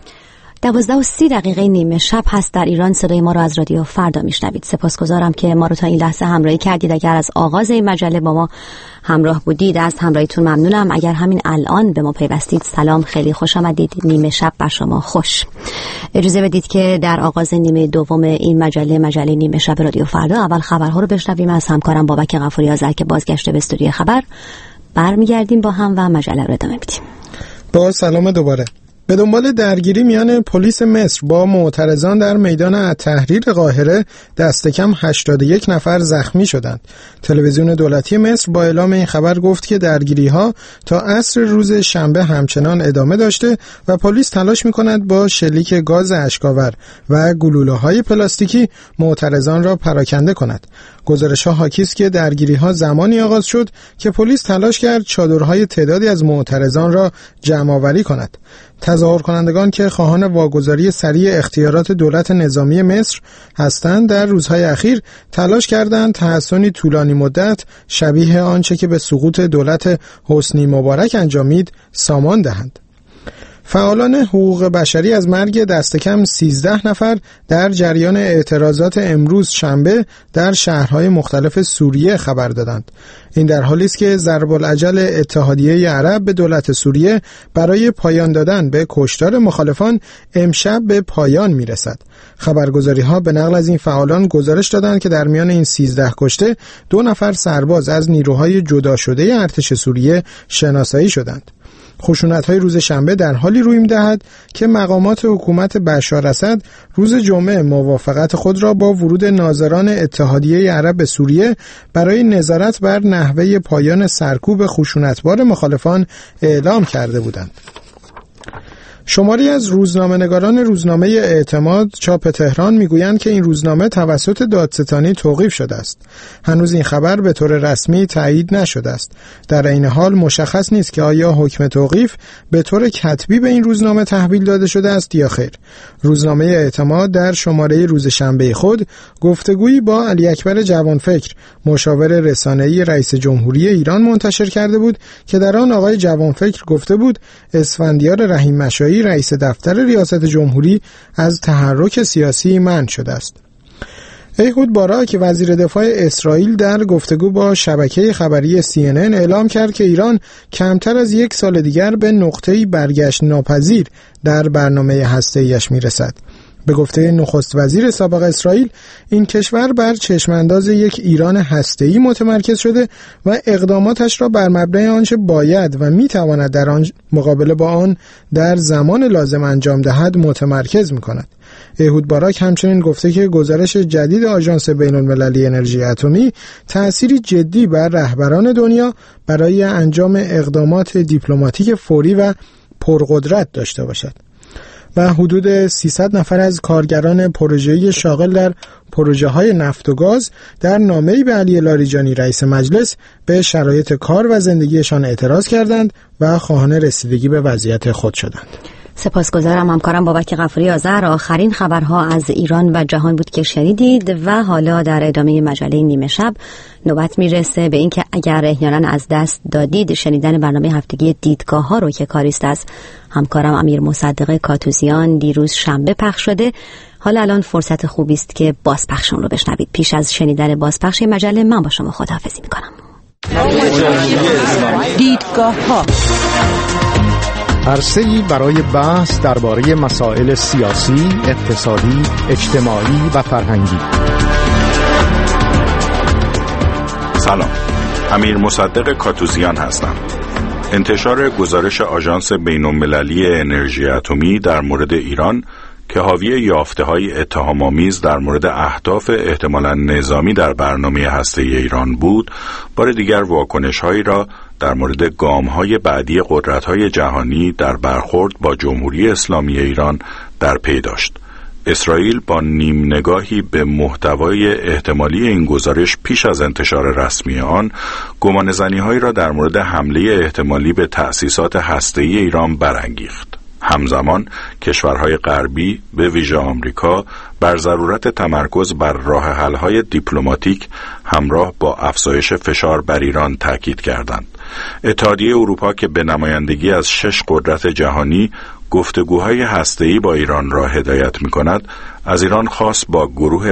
12:30 نیمه شب هست در ایران. صدای ما رو از رادیو فردا میشنوید. سپاسگزارم که ما رو تا این لحظه همراهی کردید. اگر از آغاز این مجله با ما همراه بودید از همراهیتون ممنونم. اگر همین الان به ما پیوستید سلام، خیلی خوش آمدید. نیمه شب بر شما خوش. اجازه بدید که در آغاز نیمه دوم این مجله نیمه شب رادیو فردا اول خبرها رو بشنویم از همکارم بابک غفوری آذر که بازگشته به استودیو خبر. برمیگردیم با هم و مجله رو ادامه میدیم. با سلام دوباره. به دنبال درگیری میان پلیس مصر با معترضان در میدان التحریر قاهره دست کم 81 نفر زخمی شدند. تلویزیون دولتی مصر با اعلام این خبر گفت که درگیری‌ها تا عصر روز شنبه همچنان ادامه داشته و پلیس تلاش می‌کند با شلیک گاز اشک‌آور و گلوله‌های پلاستیکی معترضان را پراکنده کند. گزارش‌ها حاکی است که درگیری‌ها زمانی آغاز شد که پلیس تلاش کرد چادرهای تعدادی از معترضان را جمع‌آوری کند. تظاهر کنندگان که خواهان واگذاری سریع اختیارات دولت نظامی مصر هستند در روزهای اخیر تلاش کردند تحسنی طولانی مدت شبیه آنچه که به سقوط دولت حسنی مبارک انجامید سامان دهند. فعالان حقوق بشری از مرگ دست کم 13 نفر در جریان اعتراضات امروز شنبه در شهرهای مختلف سوریه خبر دادند. این در حالی است که ضرب العجل اتحادیه عرب به دولت سوریه برای پایان دادن به کشتار مخالفان امشب به پایان میرسد. خبرگزاری‌ها به نقل از این فعالان گزارش دادند که در میان این 13 کشته 2 نفر سرباز از نیروهای جدا شده ارتش سوریه شناسایی شدند. خشونت‌های روز شنبه در حالی روی می‌دهد که مقامات حکومت بشار اسد روز جمعه موافقت خود را با ورود ناظران اتحادیه عرب به سوریه برای نظارت بر نحوه پایان سرکوب خشونتبار مخالفان اعلام کرده بودند. شماری از روزنامه‌نگاران روزنامه اعتماد چاپ تهران میگویند که این روزنامه توسط دادستانی توقیف شده است. هنوز این خبر به طور رسمی تایید نشده است. در این حال مشخص نیست که آیا حکم توقیف به طور کتبی به این روزنامه تحویل داده شده است یا خیر. روزنامه اعتماد در شماره روز شنبه خود گفتگویی با علی اکبر جوانفکر، مشاور رسانه‌ای رئیس جمهوری ایران منتشر کرده بود که در آن آقای جوانفکر گفته بود اسفندیار رحیم مشایی رئیس دفتر ریاست جمهوری از تحرک سیاسی منع شده است. ایهود باراک وزیر دفاع اسرائیل در گفتگو با شبکه خبری CNN اعلام کرد که ایران کمتر از 1 سال دیگر به نقطه‌ای برگشت ناپذیر در برنامه هسته‌ایش میرسد. به گفته نخست وزیر سابق اسرائیل، این کشور بر چشمانداز یک ایران هسته‌ای متمرکز شده و اقداماتش را بر مبنای آنچه باید و میتواند در آن مقابله با آن در زمان لازم انجام دهد متمرکز میکند. ایهود باراک همچنین گفته که گزارش جدید آژانس بین‌المللی انرژی اتمی تأثیری جدی بر رهبران دنیا برای انجام اقدامات دیپلماتیک فوری و پرقدرت داشته باشد. و حدود 300 نفر از کارگران پروژه‌ای شاغل در پروژه‌های نفت و گاز در نامه‌ای به علی لاریجانی رئیس مجلس به شرایط کار و زندگیشان اعتراض کردند و خواهان رسیدگی به وضعیت خود شدند. سپاسگزارم همکارم بابک غفوری آذر. آخرین خبرها از ایران و جهان بود که شنیدید و حالا در ادامه مجله نیمه شب نوبت میرسه به این که اگر احیانا از دست دادید شنیدن برنامه هفتگی دیدگاه ها رو که کاریست از همکارم امیر مصدق کاتوزیان دیروز شنبه پخش شده. حالا الان فرصت خوبی است که بازپخشون رو بشنوید. پیش از شنیدن بازپخش مجله من با شما خداحافظی میکنم. دیدگاه ها عرصه‌ای برای بحث درباره مسائل سیاسی، اقتصادی، اجتماعی و فرهنگی. سلام، امیر مصدق کاتوزیان هستم. انتشار گزارش آژانس بین‌المللی انرژی اتمی در مورد ایران که حاوی یافته‌های اتهام‌آمیز در مورد اهداف احتمالاً نظامی در برنامه هسته‌ای ایران بود، بار دیگر واکنش‌هایی را در مورد گام‌های بعدی قدرت‌های جهانی در برخورد با جمهوری اسلامی ایران در پی داشت. اسرائیل با نیم نگاهی به محتوای احتمالی این گزارش پیش از انتشار رسمی آن، گمانه‌زنی‌هایی را در مورد حمله احتمالی به تأسیسات هسته‌ای ایران برانگیخت. همزمان کشورهای غربی به ویژه آمریکا بر ضرورت تمرکز بر راه حل‌های دیپلماتیک همراه با افزایش فشار بر ایران تاکید کردند. اتحادیه اروپا که به نمایندگی از 6 قدرت جهانی گفتگوهای هسته‌ای با ایران را هدایت می‌کند، از ایران خواست با گروه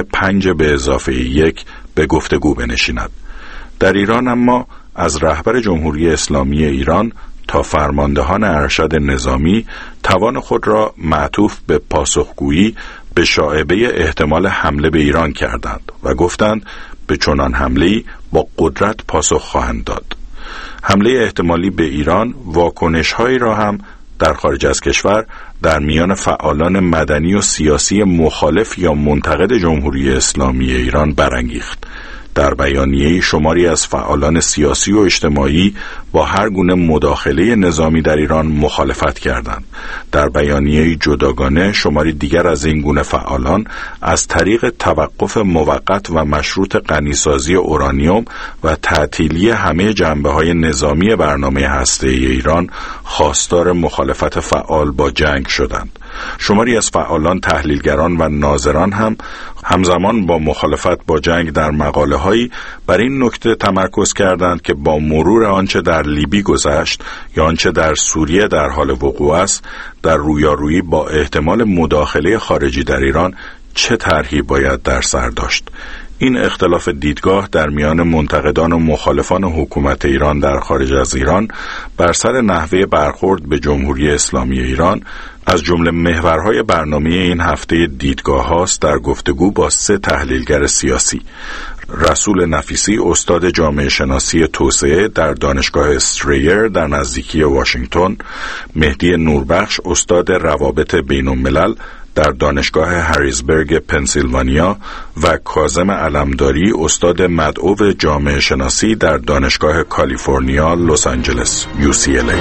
5+1 به گفتگو بنشیند. در ایران اما از رهبر جمهوری اسلامی ایران تا فرماندهان ارشد نظامی توان خود را معطوف به پاسخگویی به شائبه احتمال حمله به ایران کردند و گفتند به چنان حمله‌ای با قدرت پاسخ خواهند داد. حمله احتمالی به ایران واکنش‌هایی را هم در خارج از کشور در میان فعالان مدنی و سیاسی مخالف یا منتقد جمهوری اسلامی ایران برانگیخت. در بیانیه‌ای شماری از فعالان سیاسی و اجتماعی با هر گونه مداخله نظامی در ایران مخالفت کردند. در بیانیه‌ای جداگانه شماری دیگر از این گونه فعالان از طریق توقف موقت و مشروط غنیسازی اورانیوم و تعطیلی همه جنبه‌های نظامی برنامه هسته‌ای ایران خواستار مخالفت فعال با جنگ شدند. شماری از فعالان، تحلیلگران و ناظران هم همزمان با مخالفت با جنگ در مقاله‌هایی بر این نکته تمرکز کردند که با مرور آنچه در لیبی گذشت یا آنچه در سوریه در حال وقوع است، در رویارویی با احتمال مداخله خارجی در ایران چه طرحی باید در سر داشت. این اختلاف دیدگاه در میان منتقدان و مخالفان حکومت ایران در خارج از ایران بر سر نحوه برخورد به جمهوری اسلامی ایران از جمله محورهای برنامه این هفته دیدگاه هاست در گفتگو با 3 تحلیلگر سیاسی: رسول نفیسی، استاد جامعه شناسی توسعه در دانشگاه استریر در نزدیکی واشنگتن، مهدی نوربخش، استاد روابط بین الملل در دانشگاه هریزبرگ پنسیلوانیا و کاظم علمداری، استاد مدعو جامعه شناسی در دانشگاه کالیفرنیا لس آنجلس UCLA.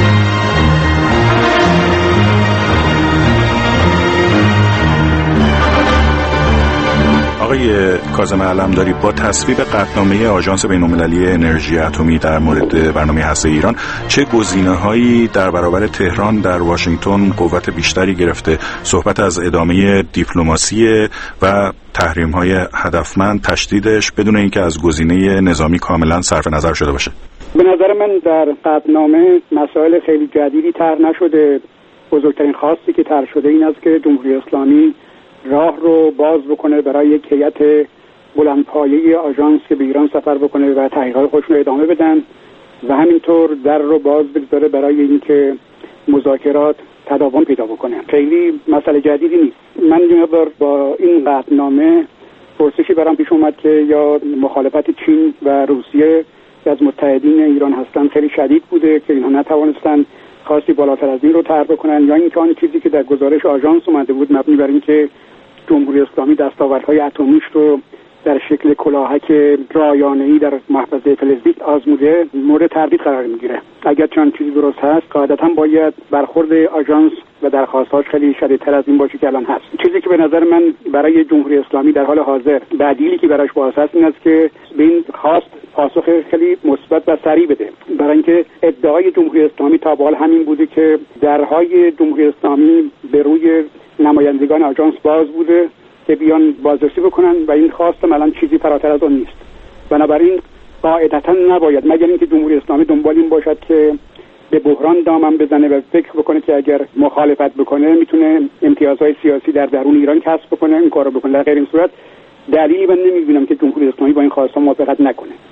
آقای کاظم علمداری، با تصویب قطعنامه آژانس بین‌المللی انرژی اتمی در مورد برنامه هسته ایران، چه گزینه‌هایی در برابر تهران در واشنگتن قوت بیشتری گرفته؟ صحبت از ادامه دیپلماسی و تحریم‌های هدفمند، تشدیدش بدون اینکه از گزینه نظامی کاملا صرف نظر شده باشه. به نظر من در قطعنامه مسائل خیلی جدیدی طرح نشده. بزرگترین خواستی که طرح شده این است که جمهوری اسلامی راه رو باز بکنه برای یک هیئت بلندپایه آژانس که به ایران سفر بکنه و تحقیقات خودشون رو ادامه بدن و همینطور در رو باز بگذاره برای اینکه مذاکرات تداوم پیدا بکنه. خیلی مسئله جدیدی نیست. من یه با این قطعنامه پرسشی برام پیش اومد که یا مخالفت چین و روسیه که از متحدین ایران هستن خیلی شدید بوده که اینها نتوانستن خواستی بالاتر از این رو طرح بکنن، یا اینکه آن چیزی که در گزارش آژانس اومده بود مبنی بر اینکه جمهوری اسلامی دستاوردهای اتمیش رو در شکل کلاهک رایانه‌ای در محفظه فلزیک آزموده مورد تردید قرار میگیره. اگر چنان چیزی درست هست، قاعدتاً باید برخورد آژانس و درخواستاش خیلی شدیدتر از این باشه که الان هست. چیزی که به نظر من برای جمهوری اسلامی در حال حاضر بدیلی که براش واسه است این است که به این خواست پاسخ خیلی مثبت و سریع بده. برای اینکه ادعای جمهوری اسلامی تا به حال همین بوده که درهای جمهوری اسلامی به روی نمایندگان آژانس باز بوده که بیان بازرسی بکنن و این خواستم الان چیزی فراتر از اون نیست. بنابراین قاعدتاً نباید مگر اینکه جمهوری اسلامی دنبال این باشد که به بحران دامن بزنه و فکر بکنه که اگر مخالفت بکنه میتونه امتیازهای سیاسی در درون ایران کسب بکنه، این کارو بکنه. در غیر این صورت دلیلی من نمیبینم که جمهوری اسلامی با این خواسته موافقت نکنه.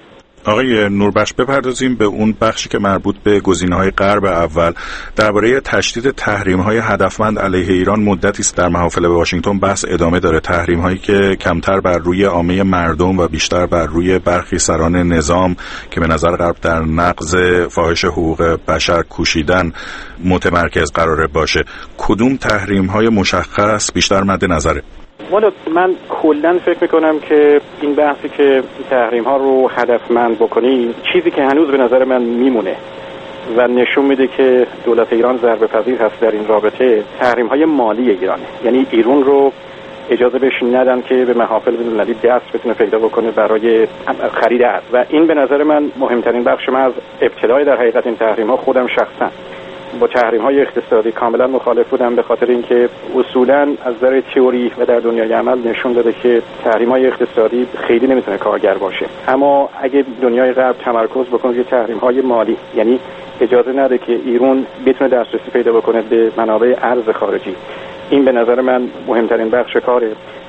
آقای نوربخش، بپردازیم به اون بخشی که مربوط به گزینه‌های غرب اول. درباره تشدید تحریم‌های هدفمند علیه ایران مدتی است در محافل واشنگتن بحث ادامه داره. تحریم‌هایی که کمتر بر روی عامه مردم و بیشتر بر روی برخی سران نظام که به نظر غرب در نقض فاحش حقوق بشر کوشیدن متمرکز قراره باشه. کدوم تحریم‌های مشخص بیشتر مد نظره؟ والا من کلا فکر میکنم که این بحثی که تحریم ها رو هدفمند بکنی چیزی که هنوز به نظر من میمونه و نشون میده که دولت ایران ضربه پذیر هست در این رابطه، تحریم های مالی ایرانه. یعنی ایران رو اجازه بهش ندن که به محافل بین‌المللی دست بتونه پیدا بکنه برای خرید ارز و این به نظر من مهمترین بخش. من از ابتدای در حقیقت این تحریم ها خودم شخصا با تحریم‌های اقتصادی کاملا مخالف بودم، به خاطر اینکه اصولاً از نظر تئوری و در دنیای عمل نشون داده که تحریم‌های اقتصادی خیلی نمیتونه کارگر باشه. اما اگه دنیای غرب تمرکز بکنه روی تحریم‌های مالی، یعنی اجازه نده که ایران بتونه دسترسی پیدا بکنه به منابع ارز خارجی، این به نظر من مهمترین بخش کاره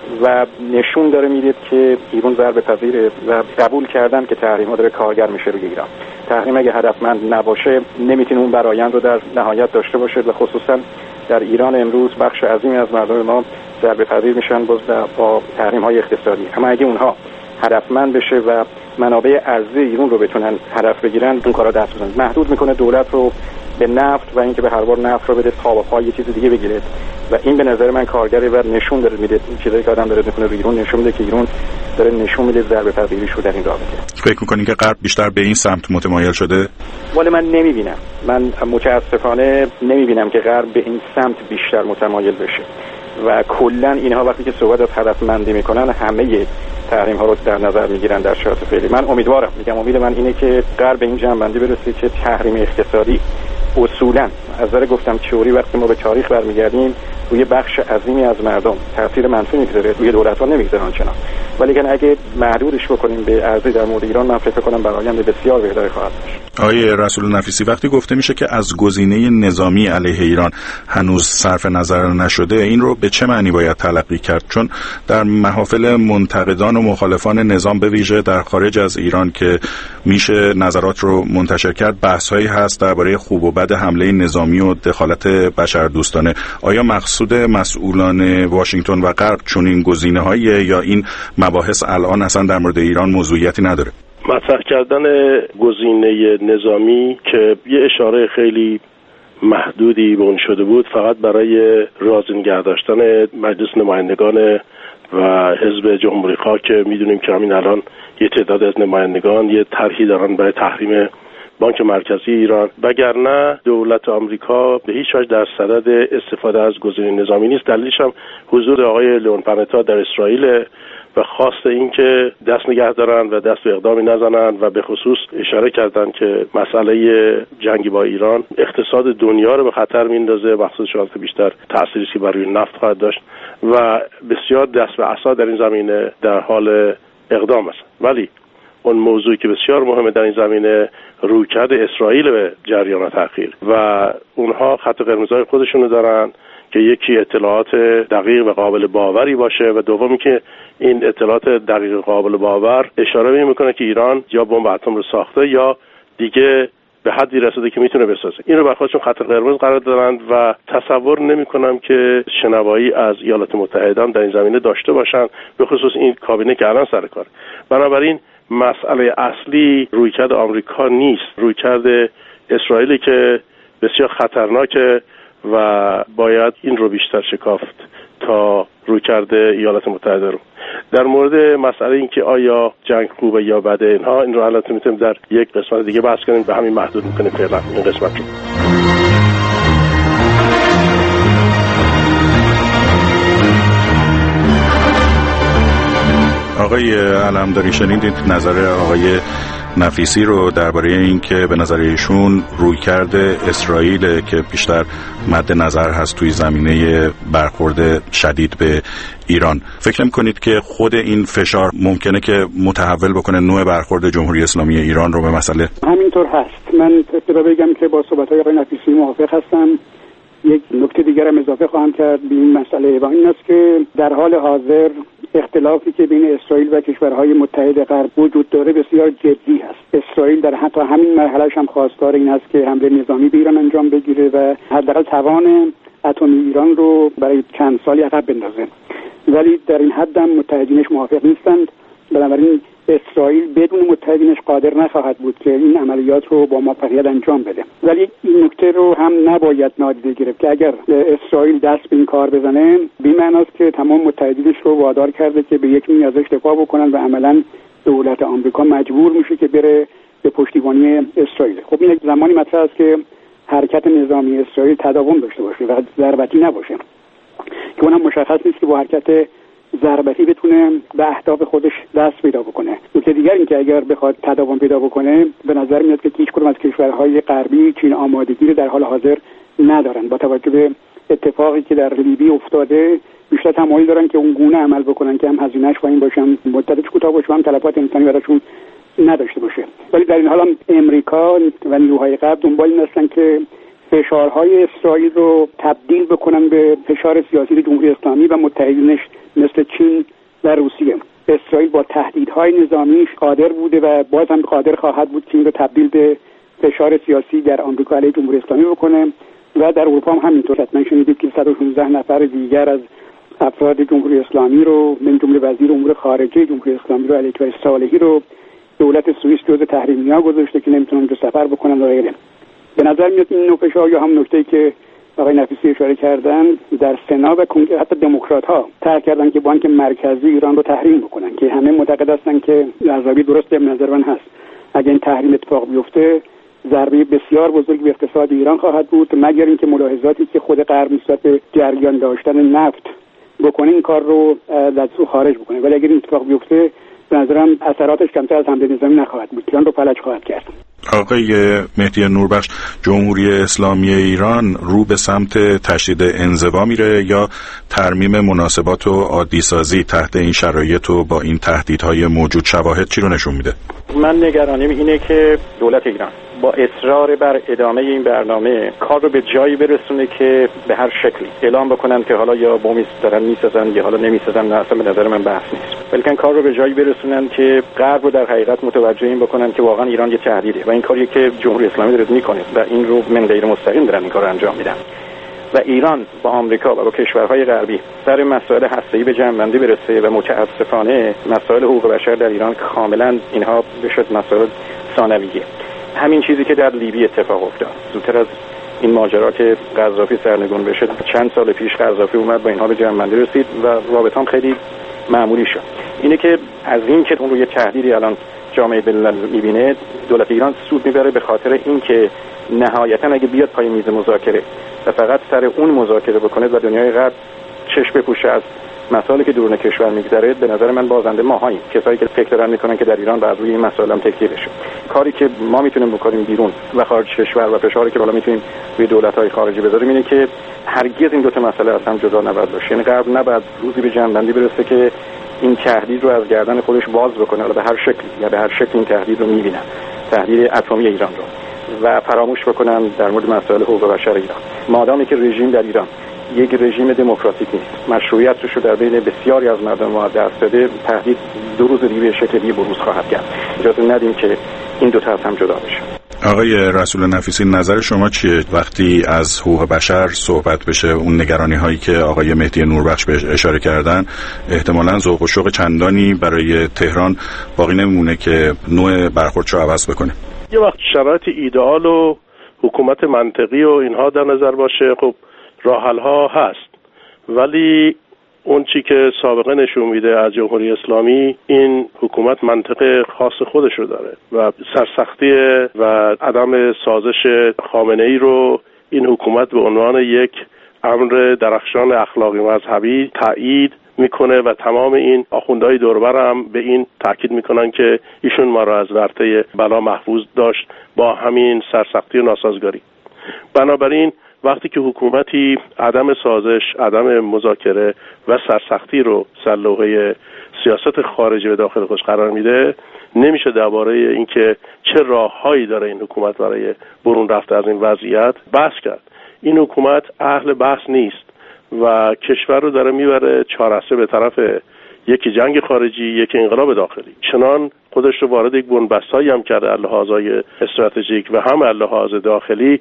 و نشون داره میده که ایران ضربه پذیره و قبول کردن که تحریم‌ها داره کارگر میشه روی ایران. تحریم اگه هدفمند نباشه نمیتونه اون برآیند رو در نهایت داشته باشه و خصوصا در ایران امروز بخش عظیمی از مردم ما ضربه پذیر میشن با تحریم‌های اقتصادی. اما اگه اونها هدفمند بشه و منابع ارزی ایران رو بتونن هدف بگیرن، اون کارا دست بزنن. محدود میکنه دولت رو به نفت و اینکه به هر بار نفت رو بده پا به پای یه چیز دیگه بگیره و این به نظر من کارگره و نشون داره میده این چیزایی که آدم داره میکنه روی ایران نشون میده که ایران داره نشون میده ضربه پذیری شده در این رابطه. فکر می‌کنین که غرب بیشتر به این سمت متمایل شده؟ ولی من نمیبینم. من متاسفانه نمیبینم که غرب به این سمت بیشتر متمایل بشه و کلا اینها وقتی که صحبت از هدفمندی میکنن همه تحریم ها رو در نظر میگیرن در شرایط فعلی. من امیدوارم، امید من اینه که غرب به این جنبندی برسه که تحریم اقتصادی اصولا از نظر گفتم تئوری وقتی ما به تاریخ برمیگردیم روی بخش عظیمی از مردم تاثیر منفی میگذاره، روی دولت ها نمیگذاره آنچنان، ولی اگه محدودش بکنیم به ارزی در مورد ایران، من فکر کنم برای آینده بسیار بهتر خواهد بود. آقای رسول نفیسی، وقتی گفته میشه که از گزینه نظامی علیه ایران هنوز صرف نظر نشده، این رو به چه معنی باید تلقی کرد؟ چون در محافل منتقدان و مخالفان نظام به ویژه در خارج از ایران که میشه نظرات رو منتشر کرد، بحث‌هایی هست درباره خوب و بد حمله نظامی و دخالت بشردوستانه. آیا مقصود مسئولان واشنگتن و غرب چون این گزینه‌های یا این مباحث الان اصلا در مورد ایران موضوعیتی نداره؟ مطرح کردن گزینه نظامی که یه اشاره خیلی محدودی به اون شده بود، فقط برای رازنگر داشتن مجلس نمایندگان و حزب جمهوری خواه که میدونیم که همین الان یه تعداد از نمایندگان یه طرحی دارن برای تحریم بانک مرکزی ایران، وگرنه دولت آمریکا به هیچ وجه در صدد استفاده از گزینه نظامی نیست. دلیلش هم حضور آقای لئون پانتا در اسرائیل و خواست این که دست نگه دارن و دست به اقدامی نزنن و به خصوص اشاره کردن که مسئله جنگی با ایران اقتصاد دنیا رو به خطر میندازه، مخصوص شرایط بیشتر تأثیری بر روی نفت خواهد داشت و بسیار دست به عصا در این زمینه در حال اقدام است. ولی اون موضوعی که بسیار مهمه در این زمینه رویکرد اسرائیل به جریان تأخیر و اونها خط قرمزهای خودشونو دارن که یکی اطلاعات دقیق و قابل باوری باشه و دومی که این اطلاعات دقیق و قابل باور اشاره میکنه که ایران یا بمب اتم رو ساخته یا دیگه به حدی رسیده که میتونه بسازه. این رو بر خودشون خط قرمز قرار دادن و تصور نمیکنم که شنوایی از ایالات متحده هم در این زمینه داشته باشن، به خصوص این کابینه که الان سر کار. بنابراین مسئله اصلی رویکرد آمریکا نیست، رویکرد اسرائیلی که بسیار خطرناکه و باید این رو بیشتر شکافت تا رویکرد ایالات متحده رو. در مورد مسئله این که آیا جنگ خوبه یا بده، اینها این رو البته میتونیم در یک قسمت دیگه بحث کنیم، به همین محدود میکنیم فعلا این قسمت رو. آقای علمداری، شنیدید نظر آقای نفیسی رو درباره این که به نظر ایشون رویکرد اسرائیل که بیشتر مد نظر هست توی زمینه برخورد شدید به ایران. فکر نمی‌کنید که خود این فشار ممکنه که متحول بکنه نوع برخورد جمهوری اسلامی ایران رو به مسئله؟ همینطور هست. من ابتدا بگم که با صحبت‌های آقای نفیسی موافق هستم. یک نکته دیگر هم اضافه خواهم کرد به این مسئله و این است که در حال حاضر اختلافی که بین اسرائیل و کشورهای متحد غرب وجود داره بسیار جدی است. اسرائیل در حتی همین مرحله‌اش هم خواستار این است که حمله نظامی به ایران انجام بگیره و حداقل توان اتمی ایران رو برای چند سالی عقب بندازه، ولی در این حد هم متحدینش موافق نیستند. بنابراین اسرائیل بدون متحدینش قادر نخواهد بود که این عملیات رو با موفقیت انجام بده. ولی این نکته رو هم نباید نادیده گرفت که اگر اسرائیل دست به این کار بزنه بی‌معنی است که تمام متحدینش رو وادار کرده که به یک نیمه ازش دفاع بکنن و عملاً دولت آمریکا مجبور میشه که بره به پشتیبانی اسرائیل. خب این زمانی مطرح است که حرکت نظامی اسرائیل تداوم داشته باشه و ضربتی نباشه که اونم مشخص نیست که با حرکت ضربتی بتونه به اهداف خودش دست پیدا بکنه. نکته دیگر این که اگر بخواد تداوم پیدا بکنه به نظر میاد که هیچ کدوم از کشورهای غربی چین آمادگی رو در حال حاضر ندارن. با توجه به اتفاقی که در لیبی افتاده بیشتر تمایل دارن که اون گونه عمل بکنن که هم هزینه‌اش پایین باشه، هم مدتش کوتاه باشه، هم تلفات انسانی براشون نداشته باشه. ولی در این حال هم امریکا و نیروهای غرب دنبال این هستن که فشارهای اسرائیل رو تبدیل بکنن به فشار سیاسی جمهوری اسلامی و متحدینش مثل چین و روسیه. اسرائیل با تهدیدهای نظامیش قادر بوده و باز هم قادر خواهد بود چین رو تبدیل به فشار سیاسی در آمریکا علیه جمهوری اسلامی بکنه و در اروپا هم همینطور. حتما شنیدید که 116 نفر دیگر از افراد جمهوری اسلامی رو من جمله وزیر امور خارجه جمهوری اسلامی رو علی اکبر صالحی رو دولت سوئیس جزو تحریمی‌ها گذاشته که نمیتونن جو سفر بکنن و غیره. به نظر میاد این نوع فشار یا هم نکته‌ای که آقای نفیسی اشاره کردن در سنا و کنگره حتی دموکرات‌ها طرح کردن که بانک مرکزی ایران رو تحریم بکنن که همه معتقد هستن که ارزیابی درست به نظر من هست. اگه این تحریم اتفاق بیفته ضربه بسیار بزرگ به اقتصاد ایران خواهد بود، مگر اینکه ملاحظاتی که خود غرب نسبت به جریان داشتن نفت بکنه این کار رو از سو خارج بکنه. ولی اگر این اتفاق بیفته به نظرم اثراتش کمتر از حمله نظامی نخواهد بود، ایران رو فلج خواهد کرد. آقای مهدی نوربخش، جمهوری اسلامی ایران رو به سمت تشدید انزوا میره یا ترمیم مناسبات و عادی سازی تحت این شرایط و با این تهدیدهای موجود؟ شواهد چی رو نشون میده؟ من نگرانیم اینه که دولت ایران با اصرار بر ادامه این برنامه کار رو به جایی برسونه که به هر شکلی اعلام بکنن که حالا یا بومی دارن میسازن یا حالا نمیسازن، نه اصلا به نظر من بحث نیست، بلکه کار رو به جایی برسونن که غرب رو در حقیقت متوجه این بکنن که واقعا ایران یه تهدیده و این کاری که جمهوری اسلامی داره میکنه و این رو من غیر مستقیم دارن این کارو انجام میدن و ایران با آمریکا و با کشورهای غربی سر مسائل هسته‌ای به جنبندی برسه و متاسفانه مسائل حقوق بشر در ایران کاملا اینها بشد مسائل ثانویه. همین چیزی که در لیبی اتفاق افتاد زودتر از این ماجرا که قذافی سرنگون بشه، چند سال پیش قذافی اومد با اینها به جنبندی رسید و رابطه هم خیلی معمولی شد. اینه که از این که اون رو یه تهدیدی الان جامعه بین‌الملل می‌بینه، دولت ایران سود میبره به خاطر اینکه نهایتاً اگه بیاد پای میز مذاکره و فقط سر اون مذاکره بکنه و دنیای غرب چشم بپوشه از مسائلی که درون کشور میگذره، به نظر من بازنده ماهاییم. کسایی که فکر دارن میکنن که در ایران بعد روی این مسائل هم تکیه بشه. کاری که ما میتونیم بکنیم بیرون و خارج کشور و فشاری که بالا میتونیم روی دولت‌های خارجی بذاریم اینه که هرگز این دو تا مسئله از هم جدا نباید باشه. یعنی غرب نباید روزی به جنبندی برسه که این تهدید رو از گردن خودش باز بکنه، حالا به هر شکلی یا به هر شکلی این تهدید رو میبینن، تهدید اتمی ایران رو، و فراموش بکنن در مورد مسائل حقوق بشر ایران. مادامی که رژیم در ایران یک رژیم دموکراتیک نیست، مشروعیتش رو در بین بسیاری از مردم ما دست داده، تهدید دو روز دیگه شکل دیگه بروز خواهد کرد. اجازه ندیم که این دو تا از هم جدا بشه. آقای رسول نفیسی، نظر شما چیه وقتی از حقوق بشر صحبت بشه؟ اون نگرانی هایی که آقای مهدی نوربخش بهش اشاره کردن، احتمالاً ذوق و شوق چندانی برای تهران باقی نمونه که نوع برخوردش رو عوض بکنه. یه وقت شرایط ایدئال و حکومت منطقی و اینها در نظر باشه، خب راه حل ها هست، ولی اون چی که سابقه نشون میده از جمهوری اسلامی، این حکومت منطق خاص خودش رو داره و سرسختی و عدم سازش خامنه‌ای رو این حکومت به عنوان یک امر درخشان اخلاقی مذهبی تایید میکنه و تمام این آخوندهای دوربر هم به این تاکید میکنن که ایشون ما را از ورطه بلا محفوظ داشت با همین سرسختی و ناسازگاری. بنابراین وقتی که حکومتی عدم سازش، عدم مذاکره و سرسختی رو سر لوحه سیاست خارجی به داخل خودش قرار میده، نمیشه درباره اینکه چه راههایی داره این حکومت برای برون رفته از این وضعیت بحث کرد. این حکومت اهل بحث نیست و کشور رو داره میبره چهارراه به طرف یکی جنگ خارجی، یکی انقلاب داخلی. چنان خودش رو وارد یک بنبستایی هم کرده از لحاظهای استراتژیک و هم از لحاظ داخلی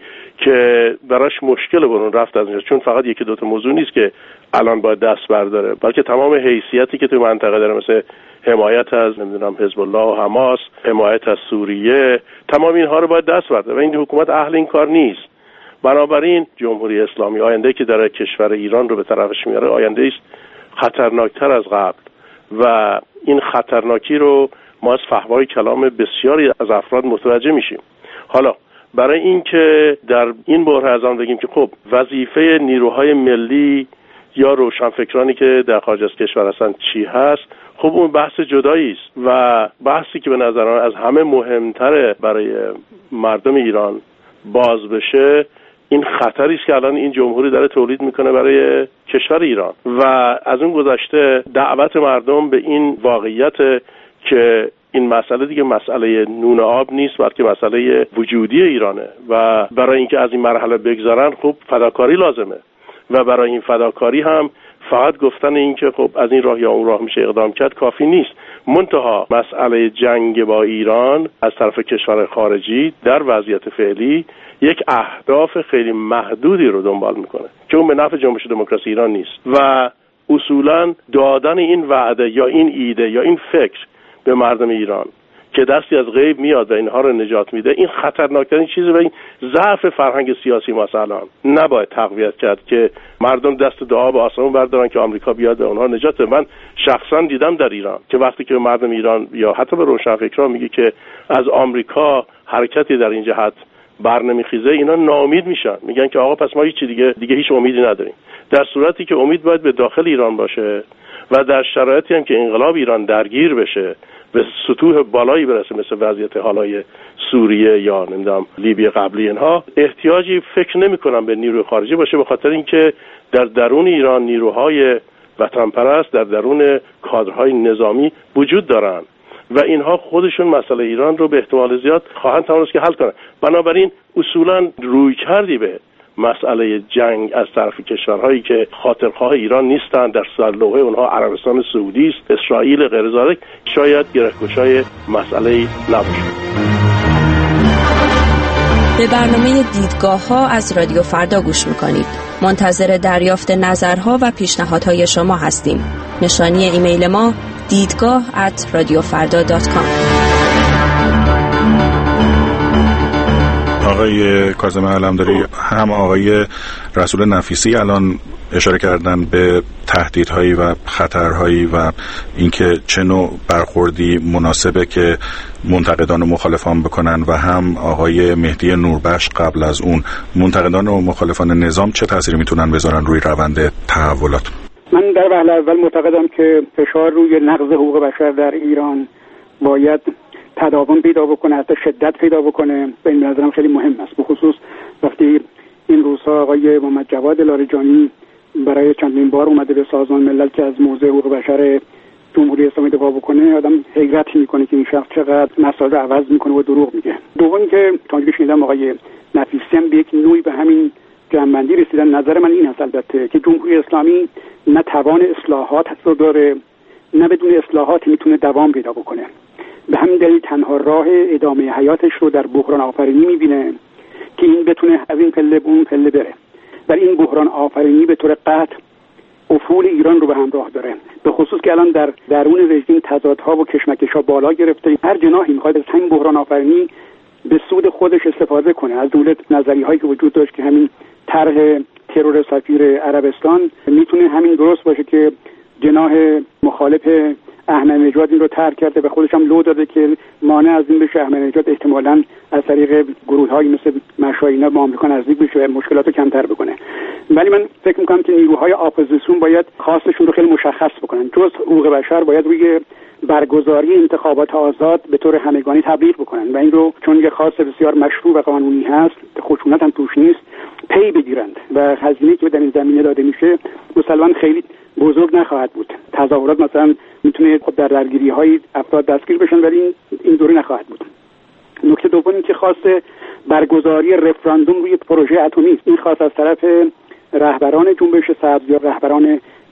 که براش مشکل برون رفت از اینجا، چون فقط یکی دوتا موضوع نیست که الان باید دست برداره، بلکه تمام حیثیتی که توی منطقه داره، مثل حمایت از حزب الله و حماس، حمایت از سوریه، تمام اینها رو باید دست برداره و این حکومت اهل این کار نیست. بنابراین جمهوری اسلامی آینده که داره کشور ایران رو به طرفش میاره آینده است خطرناکتر از قبل و این خطرناکی رو ما از فحوای کلام بسیاری از افراد متوجه میشیم. حالا برای این که در این بحران از آن بگیم که خب وظیفه نیروهای ملی یا روشنفکرانی که در خارج از کشور هستن چی هست، خب اون بحث جدایی است و بحثی که به نظر من از همه مهمتره برای مردم ایران باز بشه این خطری است که الان این جمهوری داره تولید میکنه برای کشور ایران و از اون گذشته دعوت مردم به این واقعیت که این مسئله دیگه مسئله نون آب نیست بلکه مسئله وجودی ایرانه و برای اینکه از این مرحله بگذارن خب فداکاری لازمه و برای این فداکاری هم فقط گفتن این که خب از این راه یا اون راه میشه اقدام کرد کافی نیست. منتها مسئله جنگ با ایران از طرف کشور خارجی در وضعیت فعلی یک اهداف خیلی محدودی رو دنبال میکنه که اون به نفع جنبش دموکراسی ایران نیست و اصولا دادن این وعده یا این ایده یا این فکر به مردم ایران که دستی از غیب میاد و اینها رو نجات میده، این خطرناکترین چیزه و این ضعف فرهنگ سیاسی ما الان نباید تقویت کرد که مردم دست دعا به آسمون بردارن که آمریکا بیاد و اونها نجات بده. من شخصا دیدم در ایران که وقتی که مردم ایران یا حتی به روشنفکران میگه که از آمریکا حرکتی در این جهت بر نمیخیزه، اینا ناامید میشن، میگن که آقا پس ما هیچ دیگه هیچ امیدی نداریم، در صورتی که امید باید به داخل ایران باشه و در شرایطی هم که انقلاب ایران درگیر بشه به سطوح بالایی برسه مثل وضعیت حالای سوریه یا نمیدونم لیبی قبلی، اینها احتیاجی فکر نمی‌کنم به نیروی خارجی باشه، به خاطر اینکه در درون ایران نیروهای وطن پرست در درون کادرهای نظامی وجود دارن و اینها خودشون مسئله ایران رو به احتمال زیاد خواهند توانست که حل کنن. بنابراین اصولا روی کردی به مسئله جنگ از طرف کشورهایی که خاطرخواه ایران نیستند در سرلوحه اونها عربستان سعودی است، اسرائیل غیر ذالک، شاید گره‌گشای مسئله نباشه. به برنامه دیدگاه‌ها از رادیو فردا گوش می‌کنید. منتظر دریافت نظرها و پیشنهادهای شما هستیم. نشانی ایمیل ما دیدگاه@radiofarda.com. آقای کاظم علمداری هم آقای رسول نفیسی الان اشاره کردن به تهدیدهایی و خطرهایی و اینکه چه نوع برخوردی مناسبه که منتقدان و مخالفان بکنن و هم آقای مهدی نوربخش قبل از اون منتقدان و مخالفان نظام چه تأثیری میتونن بذارن روی روند تحولات. من در وهله اول معتقدم که فشار روی نقض حقوق بشر در ایران باید تداوم پیدا بکنه، حتی شدت پیدا بکنه و این به نظرم خیلی مهم است. به خصوص وقتی این روزها آقای محمد جواد لاریجانی برای چندین بار اومده به سازمان ملل که از موضوع حقوق بشر جمهوری اسلامی دفاع بکنه، آدم حیرت میکنه که این شخص چقدر مسائل رو عوض میکنه و دروغ میگه. دومی که تا اینجا شنیدم آقای نفیسی هم به یک نوعی به همین جنبندی رسیدن. نظر من این است البته که جمهوری اسلامی نه توان اصلاحات رو داره، نه بدون اصلاحات میتونه دوام پیدا بکنه. به همین دلیل تنها راه ادامه حیاتش رو در بحران آفرینی میبینه که این بتونه از این پله به اون پله بره. ولی این بحران آفرینی به طور قطع افول ایران رو به همراه داره، به خصوص که الان در درون رژیم تضادها و کشمکش‌ها بالا گرفته. هر جناحی میخواد از همین بحران آفرینی به سود خودش استفاده کنه. از جمله نظریه‌هایی که وجود داشت که همین طرح ترور سفیر عربستان میتونه همین درست باشه که جناح مخالف احمدی نژاد این رو طرح کرده و خودش هم لو داده که مانع از این بشه احمدی نژاد احتمالاً از طریق گروه‌هایی مثل مشاینا به آمریکا نزدیک بشه و مشکلات رو کمتر بکنه. ولی من فکر می‌کنم که نیروهای اپوزیسیون باید خواستشون رو خیلی مشخص بکنن. جز حقوق بشر باید روی برگزاری انتخابات آزاد به طور همگانی تبلیغ بکنن و این رو چون یه خواست بسیار مشروع و قانونی هست، خشونت هم توش نیست، پی بگیرند و هزینه‌ای که در این زمینه داده میشه مسلماً خیلی بزرگ نخواهد بود. تظاهرات مثلا میتونه خود در درگیری‌های افراد دستگیر بشن ولی این دوری نخواهد بود. نکته دوم این که خواست برگزاری رفراندوم روی پروژه اتمی، این خواست از طرف رهبران جنبش سبز یا رهبران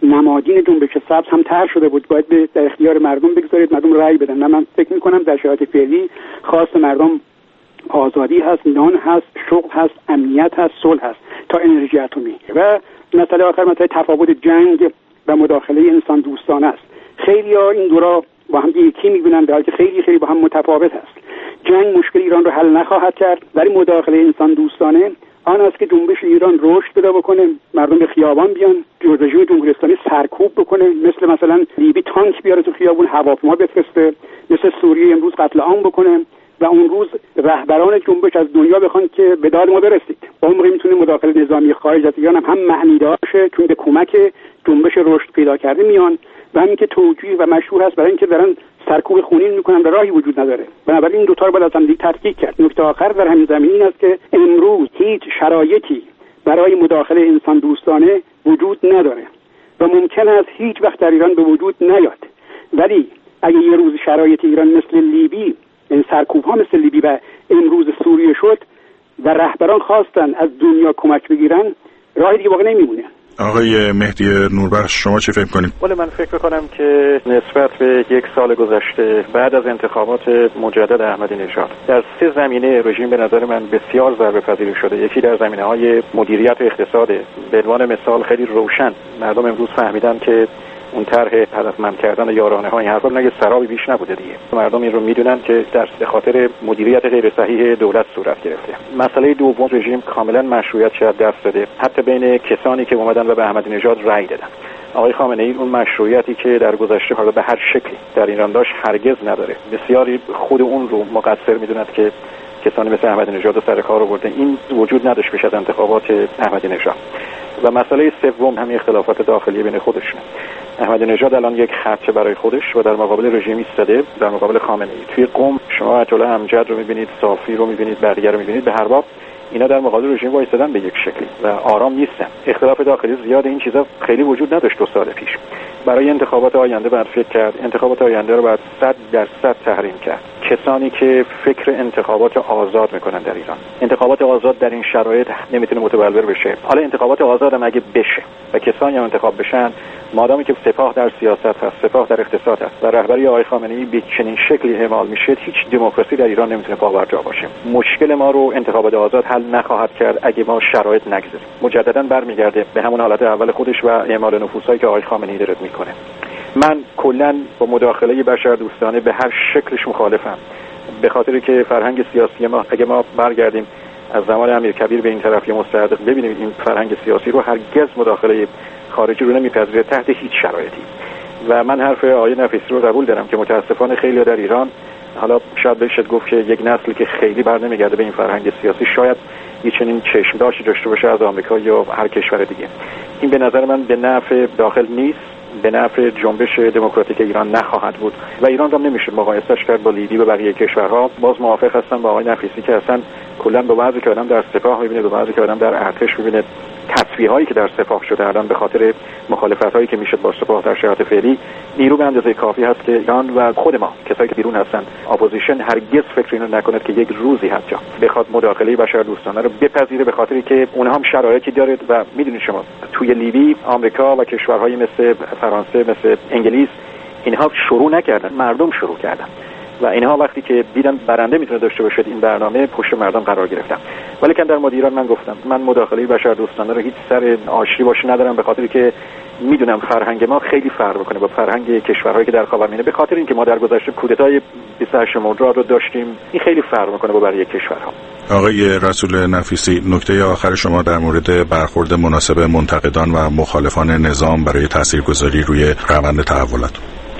نمادین جنبش سبز هم طرح شده بود، باید در اختیار مردم بگذارید مردم رأی بدن. من فکر می‌کنم در شرایط فعلی خواست مردم آزادی هست، نان هست، شغل هست، امنیت هست، صلح هست تا انرژی اتمی. و مسئله آخر مسئله تفاوت جنگ و مداخله انسان دوستانه است. خیلی‌ها این دورا با هم یکی می‌بینن در حالی که خیلی با هم متفاوت است. جنگ مشکل ایران رو حل نخواهد کرد، ولی مداخله انسان دوستانه آن است که جنبش ایران رشد پیدا بکنه، مردم به خیابان بیان، رژیم جمهوری اسلامی سرکوب بکنه، مثلا لیبی تانک بیاره تو خیابون، هواپیما بفرسته، مثل سوریه امروز قتل عام بکنه و اون روز رهبران جنبش از دنیا بخوان که به داد ما برسید. اون موقع میتونه مداخله نظامی خارج از ایران هم معنی داره، چون به کمک جنبش رشد پیدا کرده میان و همین که توجیه و مشروع هست برای اینکه دارن سرکوب خونین میکنن و راهی وجود نداره. بنابراین این دو تا رو باید از هم دیگه تفکیک کرد. نکته آخر در همین زمینه این است که امروز هیچ شرایطی برای مداخله انسان دوستانه وجود نداره و ممکن است هیچ وقت در ایران به وجود نیاد. ولی اگه یه روز شرایط ایران مثل لیبی، این سرکوب ها مثل لیبی و امروز سوریه شد و رهبران خواستن از دنیا کمک بگیرن، راهی دیگه واقعا نمیمونه. آقای مهدی نوربخش شما چه فکر کنید؟ ولی من فکر می‌کنم که نسبت به یک سال گذشته بعد از انتخابات مجدد احمدی نژاد در 3 زمینه رژیم به نظر من بسیار ضربه پذیر شده. یکی در زمینه‌های مدیریت و اقتصاد. به عنوان مثال خیلی روشن مردم امروز فهمیدن که اون طرح هدفمند کردن یارانه های حرفا نگه سرابی بیش نبوده دیگه. مردم این رو میدونن که در خاطر مدیریت غیر صحیح دولت صورت گرفته. مسئله دوم، رژیم کاملا مشروعیت شد دست داده، حتی بین کسانی که اومدن و به احمدی نژاد رأی دادن. آقای خامنه ای اون مشروعیتی که در گذشته حالا به هر شکلی در ایران داشت هرگز نداره. بسیاری خود اون رو مقصر میدونند که کسانی مثل احمدی نژاد رو سر کار آورده. این وجود نداشت پیش از انتخابات احمدی نژاد. و مسئله سوم همین اختلافات داخلی بین خودشونه. احمدی نژاد الان یک خدشه برای خودش و در مقابل رژیم ایستاده، در مقابل خامنه ای. توی قم شما آیت الله امجد رو می‌بینید، صافی رو می‌بینید، بقیه رو می‌بینید، به هر باب اینا در مقابل رژیم وایسادن به یک شکلی و آرام نیستن. اختلاف داخلی زیاد، این چیزا خیلی وجود نداشت 2 سال پیش. برای انتخابات آینده باید فکر کرد. انتخابات آینده رو باید 100% تحریم کرد. کسانی که فکر انتخابات آزاد میکنن در ایران، انتخابات آزاد در این شرایط نمیتونه متبلور بشه. حالا انتخابات آزاد هم اگه بشه و کسانی هم انتخاب بشن، مادامی که سپاه در سیاست هست، سپاه در اقتصاد هست و رهبری آقای خامنه ای به چنین شکلی اعمال میشه، هیچ دموکراسی در ایران نمیتونه پابرجا باشه. مشکل ما رو انتخابات آزاد حل نخواهد کرد اگه ما شرایط نگذاریم. مجددا برمیگرده به همون حالت اول خودش و اعمال نفوذهایی که آقای خامنه ای داره میکنه. من کلا با مداخله بشردوستانه به هر شکلش مخالفم، به خاطر که فرهنگ سیاسی ما، اگه ما برگردیم از زمان امیرکبیر به این طرف یا مستعد ببینیم، این فرهنگ سیاسی رو هرگز مداخله خارجی رو نمیپذیره تحت هیچ شرایطی. و من حرف آقای نفیسی رو قبول دارم که متاسفانه خیلی در ایران، حالا شاید بشه گفت که یک نسلی که خیلی برنمیگرده به این فرهنگ سیاسی، شاید یه چنین چشم‌داشتی داشته باشه از آمریکا یا هر کشور دیگه. این به نظر من به نفع داخل نیست، به نفع جنبش دموکراتیک ایران نخواهد بود و ایران هم نمیشه مقایسهش کرد با لیبی و بقیه کشورها. باز موافق هستم با آقای نفیسی که اصلا کلا به بعضی که آدم در سپاه می‌بینه، به بعضی که آدم در ارتش می‌بینه، تصفیه‌هایی که در سپاه شده الان به خاطر مخالفت‌هایی که میشه با سپاه در شرایط فعلی، نیرو به اندازه کافی هست که ایران و خود ما کسایی که بیرون هستن، اپوزیشن، هرگز فکر اینو نکنه که یک روزی حتی بخواد مداخله بشردوستانه رو بپذیره، به خاطری که اونها هم شرایطی داره. و میدونید شما توی لیبی آمریکا و کشورهای مثل فرانسه، مثل انگلیس، اینها شروع نکردن، مردم شروع کردن و اینها وقتی که دیدن برنده میتونه داشته باشه این برنامه، پشت مردم قرار گرفتن. ولی که در مورد ایران من گفتم من مداخله بشردوستانه رو هیچ سر آشتی باشه ندارم، به خاطری که میدونم فرهنگ ما خیلی فرق میکنه با فرهنگ کشورهایی که در خاورمیانه، به خاطر اینکه ما در گذشته کودتای 28 مرداد رو داشتیم. این خیلی فرق میکنه با بقیه کشورها. آقای رسول نفیسی، نکته آخر شما در مورد برخورد مناسب منتقدان و مخالفان نظام برای تاثیرگذاری روی روند تحولات.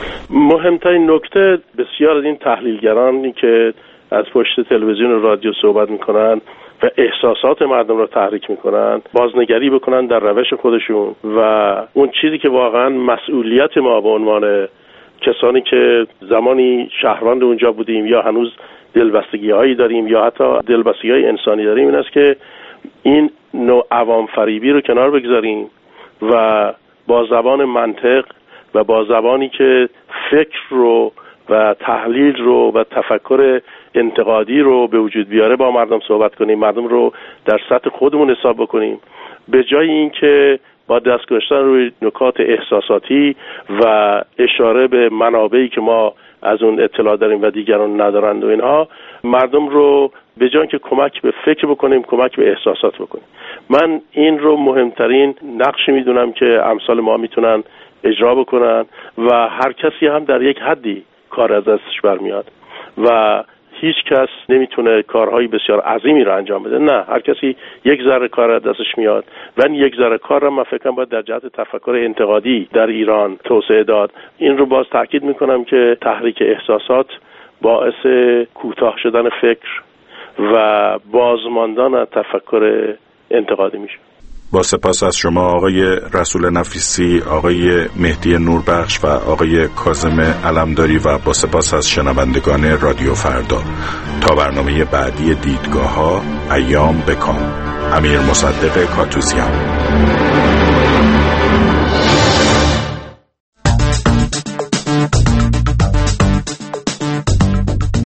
مهمترین نکته، بسیار از این تحلیلگرانی که از پشت تلویزیون و رادیو صحبت میکنن و احساسات مردم رو تحریک میکنن، بازنگری بکنن در روش خودشون و اون چیزی که واقعا مسئولیت ما به عنوان کسانی که زمانی شهروند اونجا بودیم یا هنوز دلبستگی‌هایی داریم یا حتی دلبستگی‌های انسانی داریم، این است که این نوع عوام فریبی رو کنار بگذاریم و با زبان منطق و با زبانی که فکر رو و تحلیل رو و تفکر انتقادی رو به وجود بیاره با مردم صحبت کنیم، مردم رو در سطح خودمون حساب بکنیم، به جای اینکه با دست گذاشتن روی نکات احساساتی و اشاره به منابعی که ما از اون اطلاع داریم و دیگران ندارند و اینها، مردم رو به جای که کمک به فکر بکنیم کمک به احساسات بکنیم. من این رو مهمترین نقشی میدونم که امثال ما میتونن اجرا بکنن و هر کسی هم در یک حدی کار از دستش برمیاد و هیچ کس نمیتونه کارهای بسیار عظیمی رو انجام بده. نه، هر کسی یک ذره کار از دستش میاد و این یک ذره کار رو من فکر کنم باید در جهت تفکر انتقادی در ایران توسعه داد. این رو باز تاکید میکنم که تحریک احساسات باعث کوتاه شدن فکر و بازماندن از تفکر انتقادی میشه. با سپاس از شما آقای رسول نفیسی، آقای مهدی نوربخش و آقای کاظم علمداری و با سپاس از شنوندگان رادیو فردا. تا برنامه بعدی دیدگاه‌ها، ایام بکام. امیر مصدق کاتوزیان.